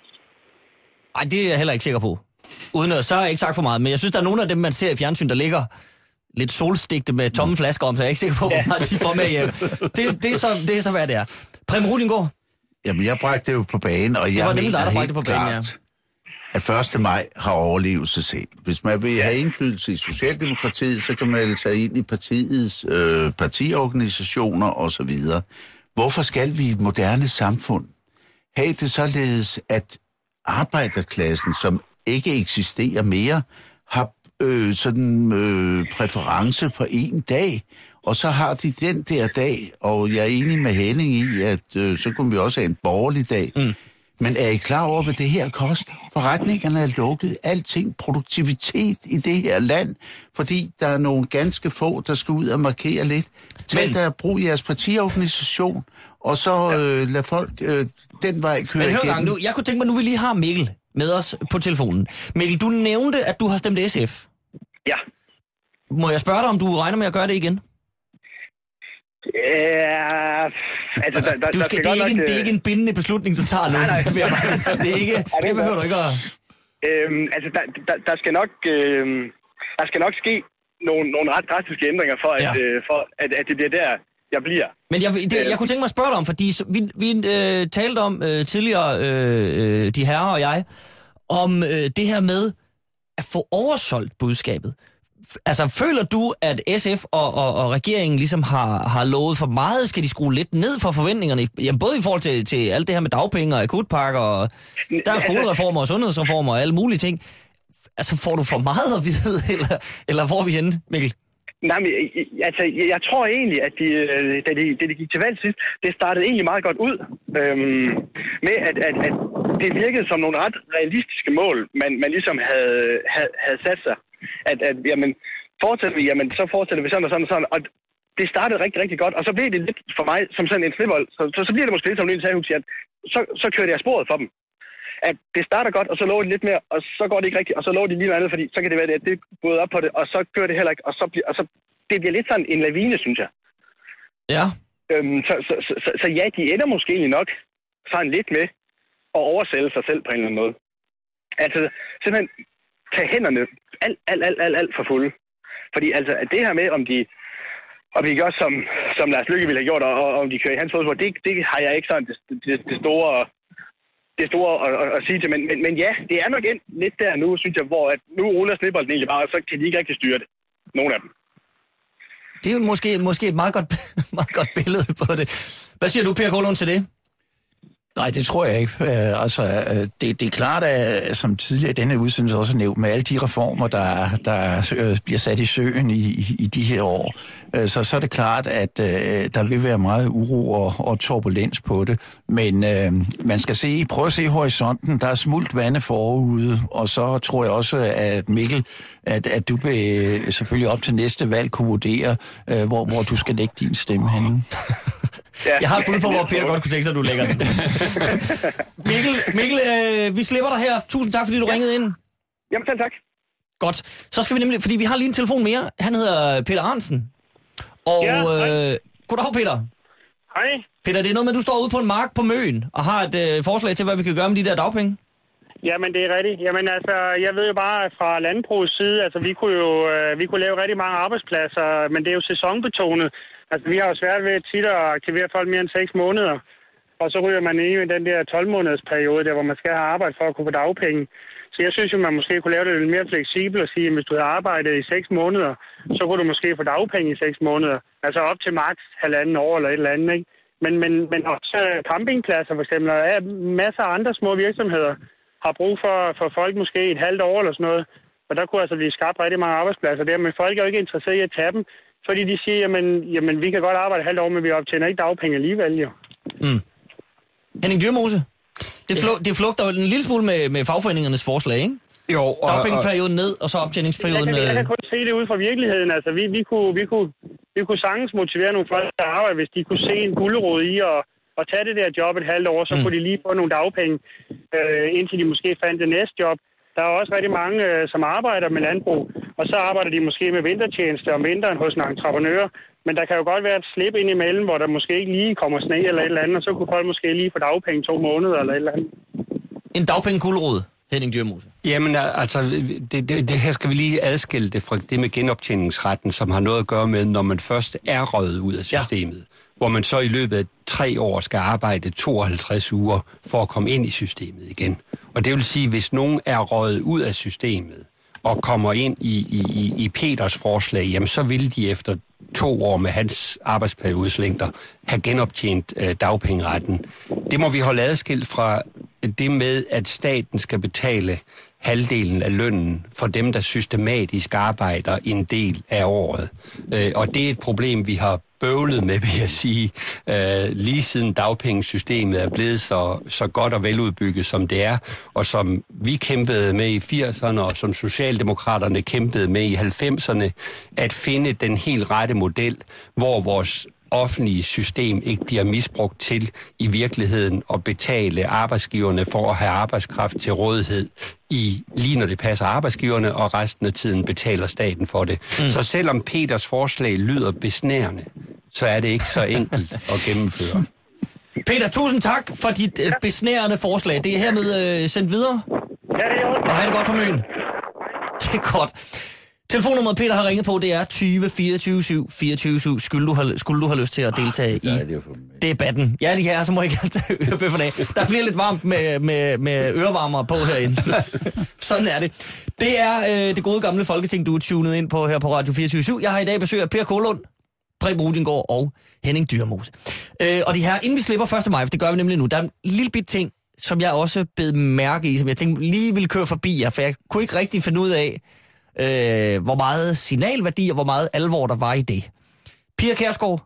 [SPEAKER 4] Ej, det er jeg heller ikke sikker på. Uden at, så har jeg ikke sagt for meget, men jeg synes, der er nogle af dem, man ser i fjernsyn, der ligger lidt solstigte med tomme flasker om, så jeg er ikke sikker på, ja. hvor de får med hjem. Det, det, er så, det er så, hvad det er. Preben Rudingsgaard.
[SPEAKER 6] Jamen, jeg bragte det jo på banen, og jeg mener der, der helt på banen, klart, ja. at første maj har overlevet sig selv. Hvis man vil have indflydelse i Socialdemokratiet, så kan man tage ind i partiets øh, partiorganisationer osv. Hvorfor skal vi i et moderne samfund have det således, at arbejderklassen, som ikke eksisterer mere, har øh, sådan øh, præference for en dag, og så har de den der dag, og jeg er enig med Henning i, at øh, så kunne vi også have en borgerlig dag. Mm. Men er I klar over, hvad det her koster? Forretningerne er lukket. Alting, produktivitet i det her land, fordi der er nogle ganske få, der skal ud og markere lidt. Tag der brug jeres partiorganisation, og så øh, lad folk øh, den vej køre igennem. Men hør gang,
[SPEAKER 4] nu, jeg kunne tænke mig, nu vi lige har Mikkel med os på telefonen. Mikkel, du nævnte, at du har stemt S F.
[SPEAKER 8] Ja.
[SPEAKER 4] Må jeg spørge dig, om du regner med at gøre det igen?
[SPEAKER 8] Ja, altså, der, der,
[SPEAKER 4] du skal, der skal det, er ikke en, det er ikke en bindende beslutning, du tager nu. Nej, nej. Det, er ikke, ja, det, det behøver du ikke at...
[SPEAKER 8] Øhm, altså, der, der, der, skal nok, øhm, der skal nok ske nogle, nogle ret drastiske ændringer, for, at, ja. øh, for at, at det bliver der, jeg bliver.
[SPEAKER 4] Men jeg, det, jeg kunne tænke mig at spørge dig om, fordi vi, vi øh, talte om øh, tidligere, øh, de herrer og jeg, om øh, det her med at få oversolgt budskabet. altså, føler du, at S F og, og, og regeringen ligesom har, har lovet for meget? Skal de skrue lidt ned for forventningerne? Jamen, både i forhold til, til alt det her med dagpenge og akutpakker, og der er skolereformer og sundhedsreformer og alle mulige ting. Altså, får du for meget at vide, eller, eller hvor er vi henne, Mikkel?
[SPEAKER 8] Nej, men altså, jeg tror egentlig, at de, da, de, da de gik til valg sidst, det startede egentlig meget godt ud øhm, med, at, at, at det virkede som nogle ret realistiske mål, man, man ligesom havde, havde, havde sat sig. At, at jamen, fortsætter vi, jamen, så fortsætter vi sådan og sådan og sådan. Og det startede rigtig, rigtig godt, og så blev det lidt for mig som sådan en snebold. Så, så, så bliver det måske lidt som en lille at så, så kørte jeg sporet for dem. At det starter godt, og så lover de lidt mere, og så går det ikke rigtigt, og så lover de lige noget andet, fordi så kan det være, at det er gået op på det, og så gør det heller ikke, og så bliver, og så, det bliver lidt sådan en lavine, synes jeg.
[SPEAKER 4] Ja.
[SPEAKER 8] Øhm, så, så, så, så, så ja, de ender måske egentlig nok sådan lidt med at oversælge sig selv på en eller anden måde. Altså, simpelthen tage hænderne alt, alt, alt, alt, alt for fulde. Fordi altså, det her med, om de, om de gør, som, som Lars Løkke ville have gjort, og, og om de kører i hans fodspor, det, det har jeg ikke sådan det, det, det store... Det store at, at, at sige til, men, men, men ja, det er nok endt lidt der nu, synes jeg, hvor at nu ruller snebolden egentlig bare, og så kan de ikke rigtig styre det. Nogle af dem.
[SPEAKER 4] Det er jo måske, måske et meget godt, meget godt billede på det. Hvad siger du, Per Kålund, til det?
[SPEAKER 5] Nej, det tror jeg ikke. Uh, altså, uh, det, det er klart, at som tidligere i denne udsendelse også nævnt, med alle de reformer, der, der uh, bliver sat i søen i, i, i de her år, uh, så, så er det klart, at uh, der vil være meget uro og, og turbulens på det. Men uh, man skal se, prøve at se horisonten. Der er smult vande forude, og så tror jeg også, at Mikkel, at, at du vil selvfølgelig op til næste valg kunne vurdere, uh, hvor, hvor du skal lægge din stemme henne.
[SPEAKER 8] Ja.
[SPEAKER 4] Jeg har et bud på, hvor Per godt kunne tænke sig, at du lægger den. Mikkel, Mikkel øh, vi slipper dig her. Tusind tak, fordi du ja. ringede ind.
[SPEAKER 8] Jamen, selv tak.
[SPEAKER 4] Godt. Så skal vi nemlig, fordi vi har lige en telefon mere. Han hedder Peter Arnsen. Og
[SPEAKER 9] ja,
[SPEAKER 4] øh, goddag, Peter.
[SPEAKER 9] Hej.
[SPEAKER 4] Peter, det er noget med, at du står ude på en mark på Møn og har et øh, forslag til, hvad vi kan gøre med de der dagpenge.
[SPEAKER 9] Jamen, det er rigtigt. Jamen, altså, jeg ved jo bare fra landbrugets side, altså, vi kunne jo øh, vi kunne lave rigtig mange arbejdspladser, men det er jo sæsonbetonet. Altså, vi har jo svært ved tit at aktivere folk mere end seks måneder. Og så ryger man ind i den der tolv-måneders periode, der hvor man skal have arbejde for at kunne få dagpenge. Så jeg synes jo, man måske kunne lave det lidt mere fleksibelt og sige, at hvis du har arbejdet i seks måneder, så kunne du måske få dagpenge i seks måneder. Altså op til maks halvanden år eller et eller andet, ikke? Men, men, men også campingpladser for eksempel, og masser af andre små virksomheder har brug for, for folk måske et halvt år eller sådan noget. Og der kunne altså blive skabt rigtig mange arbejdspladser der, men folk er jo ikke interesseret i at tage dem. Fordi de siger, jamen, jamen vi kan godt arbejde et halvt år, men vi optjener ikke dagpenge alligevel, jo.
[SPEAKER 4] Mm. Henning Dyrmose, det, flu- det flugter jo en lille smule med, med fagforeningernes forslag, ikke?
[SPEAKER 7] Jo. Og,
[SPEAKER 4] dagpengeperioden ned, og så optjeningsperioden...
[SPEAKER 9] Jeg kan, jeg kan kun se det ud fra virkeligheden. Altså, vi, vi, kunne, vi, kunne, vi kunne sagtens motivere nogle folk til at arbejde, hvis de kunne se en gulerod i at, at tage det der job et halvt år, så mm. kunne de lige få nogle dagpenge, øh, indtil de måske fandt det næste job. Der er også rigtig mange, øh, som arbejder med landbrug, og så arbejder de måske med vintertjeneste om vinteren hos en entreprenør. Men der kan jo godt være et slip ind imellem, hvor der måske ikke lige kommer sne eller et eller andet, og så kunne folk måske lige få dagpenge to måneder eller et eller andet.
[SPEAKER 4] En dagpenge-gulerod, Henning Dyrmose.
[SPEAKER 7] Jamen altså, det, det, det her skal vi lige adskille det fra det med genoptjeningsretten, som har noget at gøre med, når man først er røget ud af systemet. Ja. Hvor man så i løbet af tre år skal arbejde tooghalvtreds uger for at komme ind i systemet igen. Og det vil sige, hvis nogen er røget ud af systemet og kommer ind i, i, i Peters forslag, jamen så vil de efter to år med hans arbejdsperiodeslængder have genoptjent øh, dagpengeretten. Det må vi holde adskilt fra det med, at staten skal betale halvdelen af lønnen for dem, der systematisk arbejder en del af året. Øh, og det er et problem, vi har bøvlet med, vil jeg sige, øh, lige siden dagpengesystemet er blevet så, så godt og veludbygget, som det er, og som vi kæmpede med i firserne, og som Socialdemokraterne kæmpede med i halvfemserne, at finde den helt rette model, hvor vores offentlige system ikke bliver misbrugt til i virkeligheden at betale arbejdsgiverne for at have arbejdskraft til rådighed i lige når det passer arbejdsgiverne, og resten af tiden betaler staten for det. Mm. Så selvom Peters forslag lyder besnærende, så er det ikke så enkelt at gennemføre.
[SPEAKER 4] Peter, tusind tak for dit øh, besnærende forslag. Det er hermed øh, sendt videre.
[SPEAKER 9] Ja, det er jo.
[SPEAKER 4] Og have det godt på Møn. Det er godt. Telefonnummeret Peter har ringet på, det er tyve fireogtyve syv fireogtyve syv. Skulle du have, skulle du have lyst til at deltage i debatten? Ja, de her, så må jeg ikke tage ørebøfferne af. Der bliver lidt varmt med, med, med ørevarmere på herinde. Sådan er det. Det er øh, det gode gamle Folketing, du er tunet ind på her på Radio fireogtyve syv. Jeg har i dag besøg af Per Kålund, Preben Rudiengaard og Henning Dyrmose. Øh, og de her, inden vi slipper første maj, for det gør vi nemlig nu, der er en lille bit ting, som jeg også bed mærke i, som jeg tænkte lige ville køre forbi jer, for jeg kunne ikke rigtig finde ud af, øh, hvor meget signalværdi og hvor meget alvor der var i det. Pia Kjærsgaard,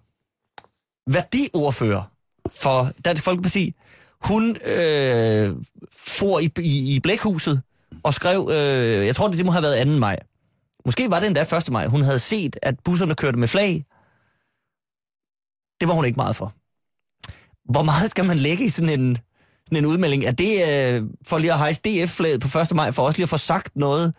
[SPEAKER 4] værdiordfører for Dansk Folkeparti, hun øh, for i, i, i Blækhuset og skrev, øh, jeg tror det, det må have været anden maj. Måske var det endda første maj. Hun havde set, at busserne kørte med flag. Det var hun ikke meget for. Hvor meget skal man lægge i sådan en, sådan en udmelding? Er det øh, for lige at hejse D F-flaget på første maj, for også lige at få sagt noget?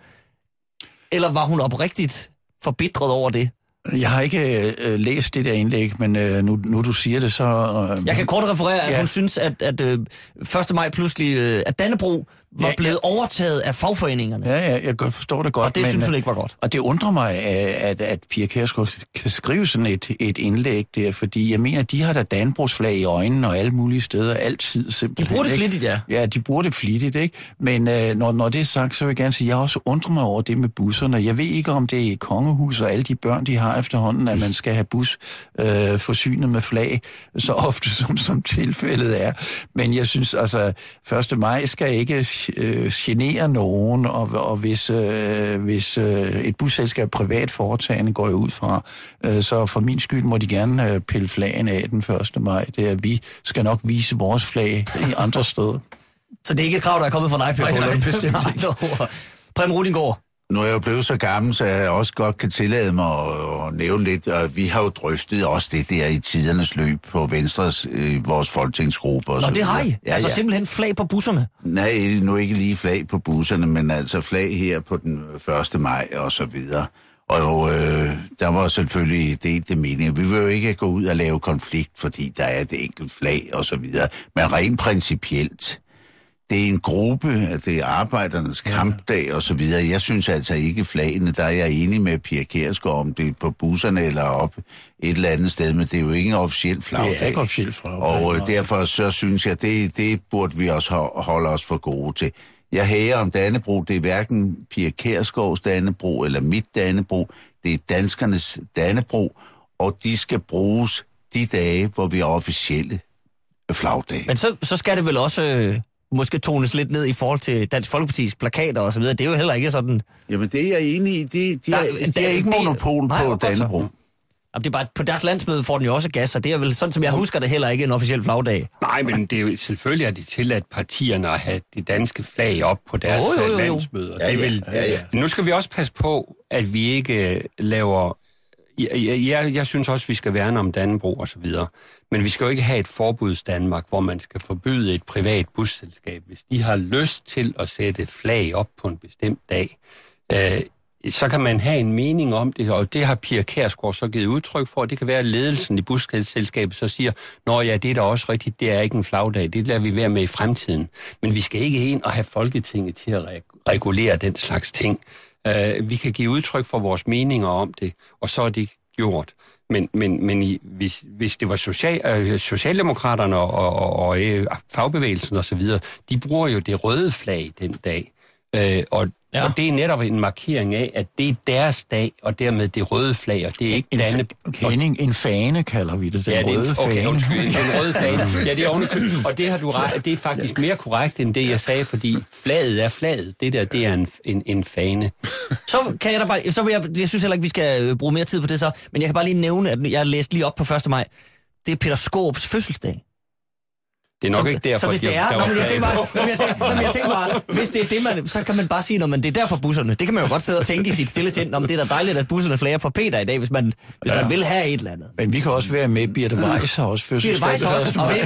[SPEAKER 4] Eller var hun oprigtigt forbitret over det?
[SPEAKER 5] Jeg har ikke øh, læst det der indlæg, men øh, nu, nu du siger det, så... Øh,
[SPEAKER 4] jeg kan kort referere, at ja. hun synes, at, at øh, første maj pludselig, øh, at Dannebrog var ja, blevet ja. overtaget af fagforeningerne.
[SPEAKER 5] Ja, ja, jeg forstår det godt.
[SPEAKER 4] Og det men, synes hun ikke var godt.
[SPEAKER 5] Og det undrer mig, at, at Pia Kjærsgaard kan skrive sådan et, et indlæg der, fordi jeg mener, de har da Dannebrogsflag i øjnene og alle mulige steder altid simpelthen.
[SPEAKER 4] De bruger det flittigt, ja.
[SPEAKER 5] Ja, de bruger det flittigt, ikke? Men øh, når, når det er sagt, så vil jeg gerne sige, at jeg også undrer mig over det med busserne. Jeg ved ikke, om det er kongehus og alle de børn, de har efterhånden, at man skal have bus øh, forsynet med flag, så ofte som, som tilfældet er. Men jeg synes, altså, første maj skal ikke øh, genere nogen, og, og hvis, øh, hvis øh, et busselskab privat foretagende går jeg ud fra, øh, så for min skyld må de gerne øh, pille flagene af den første maj. Det er, at vi skal nok vise vores flag i andre steder.
[SPEAKER 4] Så det er ikke et krav, der er kommet fra dig, Per Kålund?
[SPEAKER 5] Nej, nej, bestemt ikke.
[SPEAKER 4] Preben Rudiengaard.
[SPEAKER 6] Nu er jeg jo blevet så gammel, så jeg også godt kan tillade mig at, at nævne lidt, og vi har jo drøftet også det der i tidernes løb på Venstres, øh, vores folketingsgruppe. Og
[SPEAKER 4] Nå,
[SPEAKER 6] så
[SPEAKER 4] det har I?
[SPEAKER 6] Ja,
[SPEAKER 4] altså
[SPEAKER 6] ja.
[SPEAKER 4] simpelthen flag på busserne?
[SPEAKER 6] Nej, nu ikke lige flag på busserne, men altså flag her på den første maj og så videre. Og øh, der var selvfølgelig det, det mening. Vi vil jo ikke gå ud og lave konflikt, fordi der er et enkelt flag og så videre. Men rent principielt, det er en gruppe, at det er arbejdernes kampdag og så videre. Jeg synes altså ikke flagene, der er jeg enig med Pia Kjærsgaard, om det er på busserne eller op et eller andet sted, men det er jo ikke en officiel flagdag.
[SPEAKER 5] Det er ikke officiel flagdag.
[SPEAKER 6] Og øh, derfor så synes jeg, det, det burde vi også holde os for gode til. Jeg hæger om Dannebrog, det er hverken Pia Kjærsgaards Dannebrog eller mit Dannebrog, det er danskernes Dannebrog, og de skal bruges de dage, hvor vi er officielle flagdage.
[SPEAKER 4] Men så, så skal det vel også... Øh... måske tones lidt ned i forhold til Dansk Folkepartis plakater og så videre. Det er jo heller ikke sådan...
[SPEAKER 6] Jamen, det er jeg enig i. Det, de, der, er, de er ikke monopol det, på Dannebrog.
[SPEAKER 4] Jamen, det er bare, på deres landsmøde får den jo også gas, og det er vel sådan, som jeg husker det, heller ikke en officiel flagdag.
[SPEAKER 7] Nej, men det er jo selvfølgelig, at de tilladt partierne at have de danske flag op på deres oh, jo, jo, jo. landsmøder.
[SPEAKER 6] Ja,
[SPEAKER 7] det vil,
[SPEAKER 6] ja, ja.
[SPEAKER 7] Men nu skal vi også passe på, at vi ikke laver... Jeg, jeg, jeg synes også, vi skal værne om Dannebrog og så videre. Men vi skal jo ikke have et forbuds Danmark, hvor man skal forbyde et privat busselskab. Hvis de har lyst til at sætte flag op på en bestemt dag, øh, så kan man have en mening om det, og det har Pia Kjærsgaard så givet udtryk for. Det kan være, at ledelsen i busselskabet så siger, nå ja, det er da også rigtigt, det er ikke en flagdag, det lader vi være med i fremtiden. Men vi skal ikke ind og have Folketinget til at regulere den slags ting. Uh, vi kan give udtryk for vores meninger om det, og så er det gjort. Men, men, men i, hvis, hvis det var social, uh, Socialdemokraterne og, og, og, og uh, fagbevægelsen og så videre, de bruger jo det røde flag den dag. Uh, og, ja. og det er netop en markering af, at det er deres dag, og dermed det røde flag, og det er ikke danne...
[SPEAKER 5] Kenning, en fane kalder vi det, den
[SPEAKER 7] ja, det er,
[SPEAKER 5] røde
[SPEAKER 7] okay,
[SPEAKER 5] fane.
[SPEAKER 7] Undskyld, den røde fane. Ja, det er ovenikøbet. Og det har du ret, det er faktisk mere korrekt, end det jeg sagde, fordi flaget er flaget. Det der, det er en, en, en fane.
[SPEAKER 4] Så kan jeg da bare... Så vil jeg, jeg synes heller ikke, vi skal bruge mere tid på det så, men jeg kan bare lige nævne, at jeg læste lige op på første maj. Det er Peter Skaarups fødselsdag.
[SPEAKER 7] Det er nok
[SPEAKER 4] så,
[SPEAKER 7] ikke derfor,
[SPEAKER 4] så hvis det er, når jeg tænker bare, når jeg tænker, når jeg tænker bare, hvis det er det, man, så kan man bare sige, når man det er derfor busserne. Det kan man jo godt sidde og tænke i sit stille sind, om det er da dejligt, at busserne flager på Peter i dag, hvis man, hvis ja. man vil have et eller andet.
[SPEAKER 5] Men vi kan også være med, Birte Weiss har også fødselsdag.
[SPEAKER 4] Birte Weiss også, og ved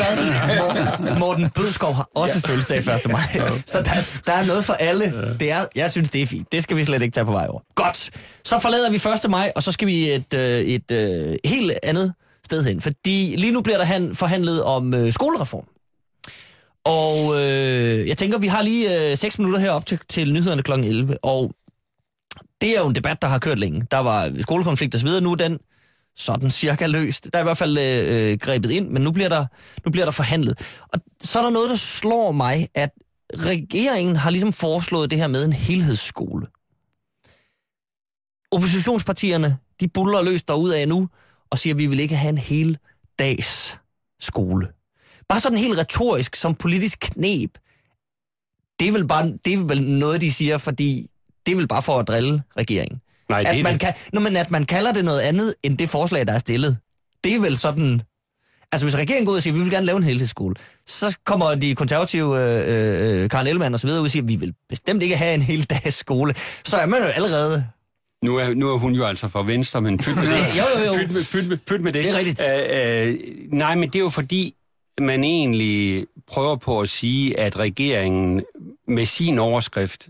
[SPEAKER 4] I hvad? Morten Bødskov har også ja. fødselsdag første maj. Så der, der er noget for alle. Det er, jeg synes, det er fint. Det skal vi slet ikke tage på vej over. Godt. Så forlader vi første maj, og så skal vi et, et, et, et helt andet sted hen. Fordi lige nu bliver der forhandlet om øh, skolereform. Og øh, jeg tænker, vi har lige øh, seks minutter herop til, til nyhederne klokken elleve, og det er jo en debat, der har kørt længe. Der var skolekonflikt og så videre, nu er den sådan cirka løst. Der er i hvert fald øh, grebet ind, men nu bliver, der, nu bliver der forhandlet. Og så er der noget, der slår mig, at regeringen har ligesom foreslået det her med en helhedsskole. Oppositionspartierne, de buller løst derudad nu, og siger, at vi vil ikke have en hel dags skole. Bare sådan helt retorisk, som politisk kneb. Det er vel bare det er vel noget, de siger, fordi det er vel bare for at drille regeringen.
[SPEAKER 7] Nej, det
[SPEAKER 4] at
[SPEAKER 7] er
[SPEAKER 4] man
[SPEAKER 7] det.
[SPEAKER 4] kan, når man, at man kalder det noget andet, end det forslag, der er stillet. Det er vel sådan... Altså, hvis regeringen går ud og siger, at vi vil gerne lave en helhedsskole, så kommer de konservative, øh, øh, Karen Ellemann og så videre ud og siger, at vi vil bestemt ikke have en hel dags skole. Så er man jo allerede...
[SPEAKER 7] Nu er, nu er hun jo altså fra Venstre, men pyt med det.
[SPEAKER 4] jo, jo, jo.
[SPEAKER 7] Pyt med, pyt med, pyt med det.
[SPEAKER 4] Det er rigtigt.
[SPEAKER 7] Øh, øh, nej, men det er jo fordi, man egentlig prøver på at sige, at regeringen med sin overskrift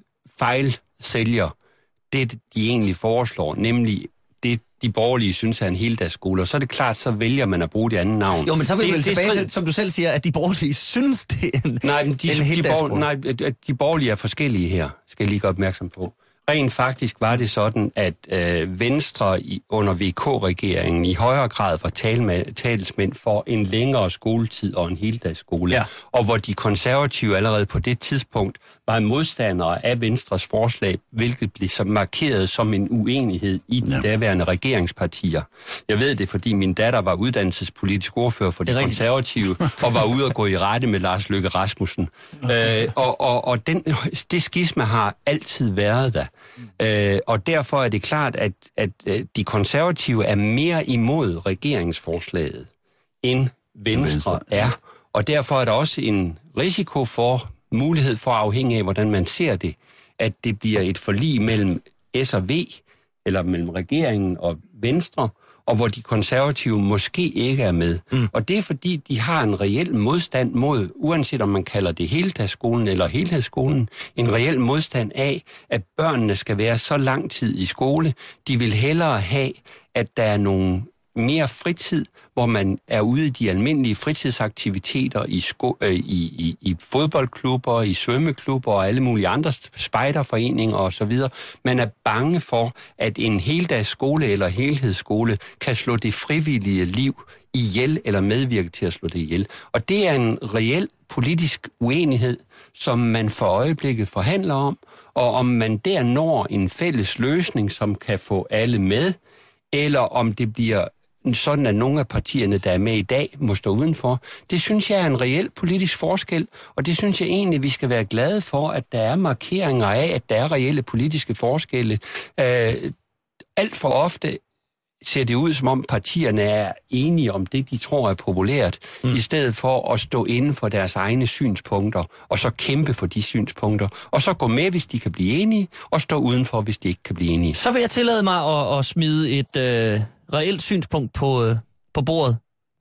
[SPEAKER 7] fejlsælger det, de egentlig foreslår, nemlig det, de borgerlige synes er en heldagsskole. Og så er det klart, så vælger man at bruge det andet navn.
[SPEAKER 4] Jo, men så vil vi vel tilbage
[SPEAKER 7] strid...
[SPEAKER 4] til, som du selv siger, at de borgerlige synes, det er en,
[SPEAKER 7] nej, men de,
[SPEAKER 4] en
[SPEAKER 7] de,
[SPEAKER 4] heldagsskole.
[SPEAKER 7] borg... nej, de borgerlige er forskellige her, skal jeg lige gøre opmærksom på. Rent faktisk var det sådan, at øh, Venstre i, under V K-regeringen i højere grad var talma- talsmænd for en længere skoletid og en heldagsskole. Ja. Og hvor de konservative allerede på det tidspunkt var modstandere af Venstres forslag, hvilket blev så markeret som en uenighed i de ja. daværende regeringspartier. Jeg ved det, fordi min datter var uddannelsespolitisk ordfører for de konservative, og var ude at gå i rette med Lars Løkke Rasmussen. øh, og og, og den, det skisma har altid været der. Øh, og derfor er det klart, at, at, at de konservative er mere imod regeringsforslaget, end Venstre er. Og derfor er der også en risiko for, mulighed for afhængig af, hvordan man ser det, at det bliver et forlig mellem S og V, eller mellem regeringen og Venstre, og hvor de konservative måske ikke er med. Mm. Og det er fordi, de har en reel modstand mod, uanset om man kalder det heldagsskolen eller helhedsskolen, en reel modstand af, at børnene skal være så lang tid i skole. De vil hellere have, at der er nogle mere fritid, hvor man er ude i de almindelige fritidsaktiviteter i, sko- øh, i, i, i fodboldklubber, i svømmeklubber og alle mulige andre spejderforeninger osv. Man er bange for, at en heldagsskole eller helhedsskole kan slå det frivillige liv ihjel eller medvirke til at slå det ihjel. Og det er en reel politisk uenighed, som man for øjeblikket forhandler om, og om man der når en fælles løsning, som kan få alle med, eller om det bliver sådan, at nogle af partierne, der er med i dag, må stå udenfor. Det synes jeg er en reel politisk forskel, og det synes jeg egentlig, vi skal være glade for, at der er markeringer af, at der er reelle politiske forskelle. Øh, alt for ofte ser det ud, som om partierne er enige om det, de tror er populært, mm. i stedet for at stå inden for deres egne synspunkter, og så kæmpe for de synspunkter, og så gå med, hvis de kan blive enige, og stå udenfor, hvis de ikke kan blive enige.
[SPEAKER 4] Så vil jeg tillade mig at, at smide et øh, reelt synspunkt på, øh, på bordet.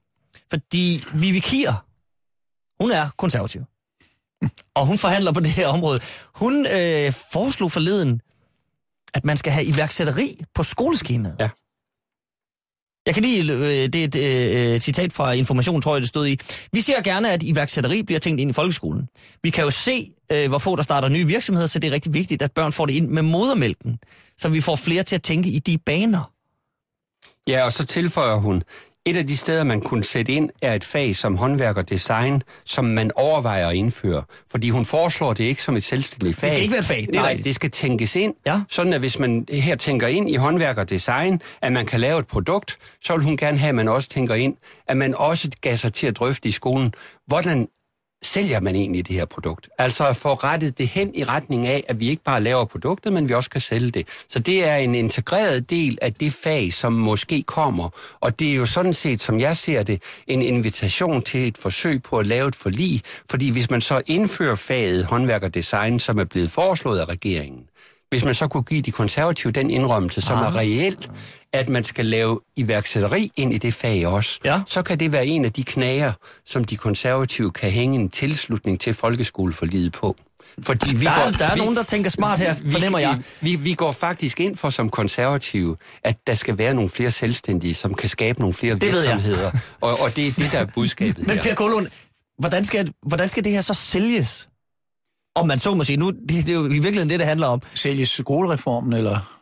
[SPEAKER 4] Fordi Vivi Kier, hun er konservativ, og hun forhandler på det her område. Hun øh, foreslog forleden, at man skal have iværksætteri på skoleskemaet. Ja. Jeg kan lige, øh, det er et øh, citat fra Information, tror jeg, det stod i. Vi ser gerne, at iværksætteri bliver tænkt ind i folkeskolen. Vi kan jo se, øh, hvor få der starter nye virksomheder, så det er rigtig vigtigt, at børn får det ind med modermælken, så vi får flere til at tænke i de baner.
[SPEAKER 7] Ja, og så tilføjer hun, et af de steder, man kunne sætte ind, er et fag som håndværk og design, som man overvejer at indføre. Fordi hun foreslår det ikke som et selvstændigt fag.
[SPEAKER 4] Det skal ikke være et fag. Det
[SPEAKER 7] Nej, det skal tænkes ind. Ja. Sådan at hvis man her tænker ind i håndværk og design, at man kan lave et produkt, så vil hun gerne have, at man også tænker ind, at man også gav sig til at drøfte i skolen, hvordan sælger man egentlig det her produkt? Altså at få rettet det hen i retning af, at vi ikke bare laver produktet, men vi også kan sælge det. Så det er en integreret del af det fag, som måske kommer. Og det er jo sådan set, som jeg ser det, en invitation til et forsøg på at lave et forlig. Fordi hvis man så indfører faget håndværk og design, som er blevet foreslået af regeringen, hvis man så kunne give de konservative den indrømmelse, som ah. er reelt, at man skal lave iværksætteri ind i det fag også, ja. Så kan det være en af de knager, som de konservative kan hænge en tilslutning til folkeskoleforliget på. Fordi vi
[SPEAKER 4] der er,
[SPEAKER 7] går,
[SPEAKER 4] der er
[SPEAKER 7] vi,
[SPEAKER 4] nogen, der tænker smart her, fornemmer
[SPEAKER 7] vi,
[SPEAKER 4] jeg.
[SPEAKER 7] Vi, vi går faktisk ind for som konservative, at der skal være nogle flere selvstændige, som kan skabe nogle flere det virksomheder. Og, og det er det, der er budskabet
[SPEAKER 4] Men
[SPEAKER 7] her.
[SPEAKER 4] Per Kålund, hvordan skal, hvordan skal det her så sælges? Om man så må sige, nu, det, det er jo i virkeligheden det, det handler om.
[SPEAKER 5] Sælges skolereformen, eller?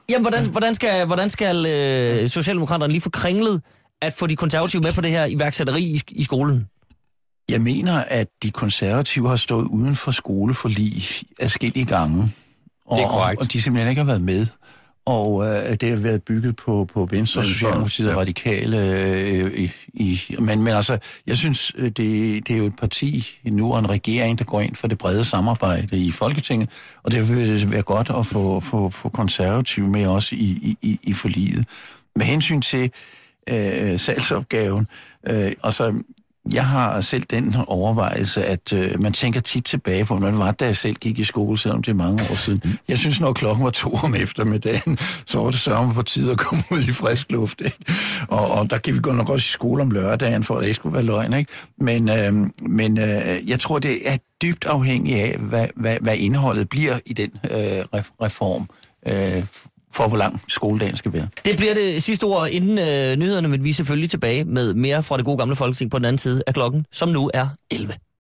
[SPEAKER 4] Jamen, hvordan, hvordan skal, hvordan skal øh, Socialdemokraterne lige få kringlet at få de konservative med på det her iværksætteri i, i skolen?
[SPEAKER 5] Jeg mener, at de konservative har stået uden for skoleforlig adskillige gange. Og,
[SPEAKER 7] det er korrekt.
[SPEAKER 5] Og de simpelthen ikke har været med. Og øh, det har været bygget på, på Venstre, Socialdemokratiet og Radikale. Øh, i, i, men, men altså, jeg synes, det, det er jo et parti nu og en regering, der går ind for det brede samarbejde i Folketinget. Og det vil være godt at få, få, få konservative med også i, i, i forliget. Med hensyn til øh, salgsopgaven, øh, altså... Jeg har selv den overvejelse, at øh, man tænker tit tilbage på, når det var, da jeg selv gik i skole, selvom det er mange år siden. Jeg synes, når klokken var to om eftermiddagen, så var det sørme på tid at komme ud i frisk luft. Ikke? Og, og der kan vi gå nok også i skole om lørdagen, for at det ikke skulle være løgn. Ikke? Men, øh, men øh, jeg tror, det er dybt afhængigt af, hvad, hvad, hvad indholdet bliver i den øh, reform. Øh, for hvor lang skoledagen skal være.
[SPEAKER 4] Det bliver det sidste ord inden øh, nyhederne, men vi er selvfølgelig tilbage med mere fra det gode gamle Folketing på den anden side af klokken, som nu er elleve.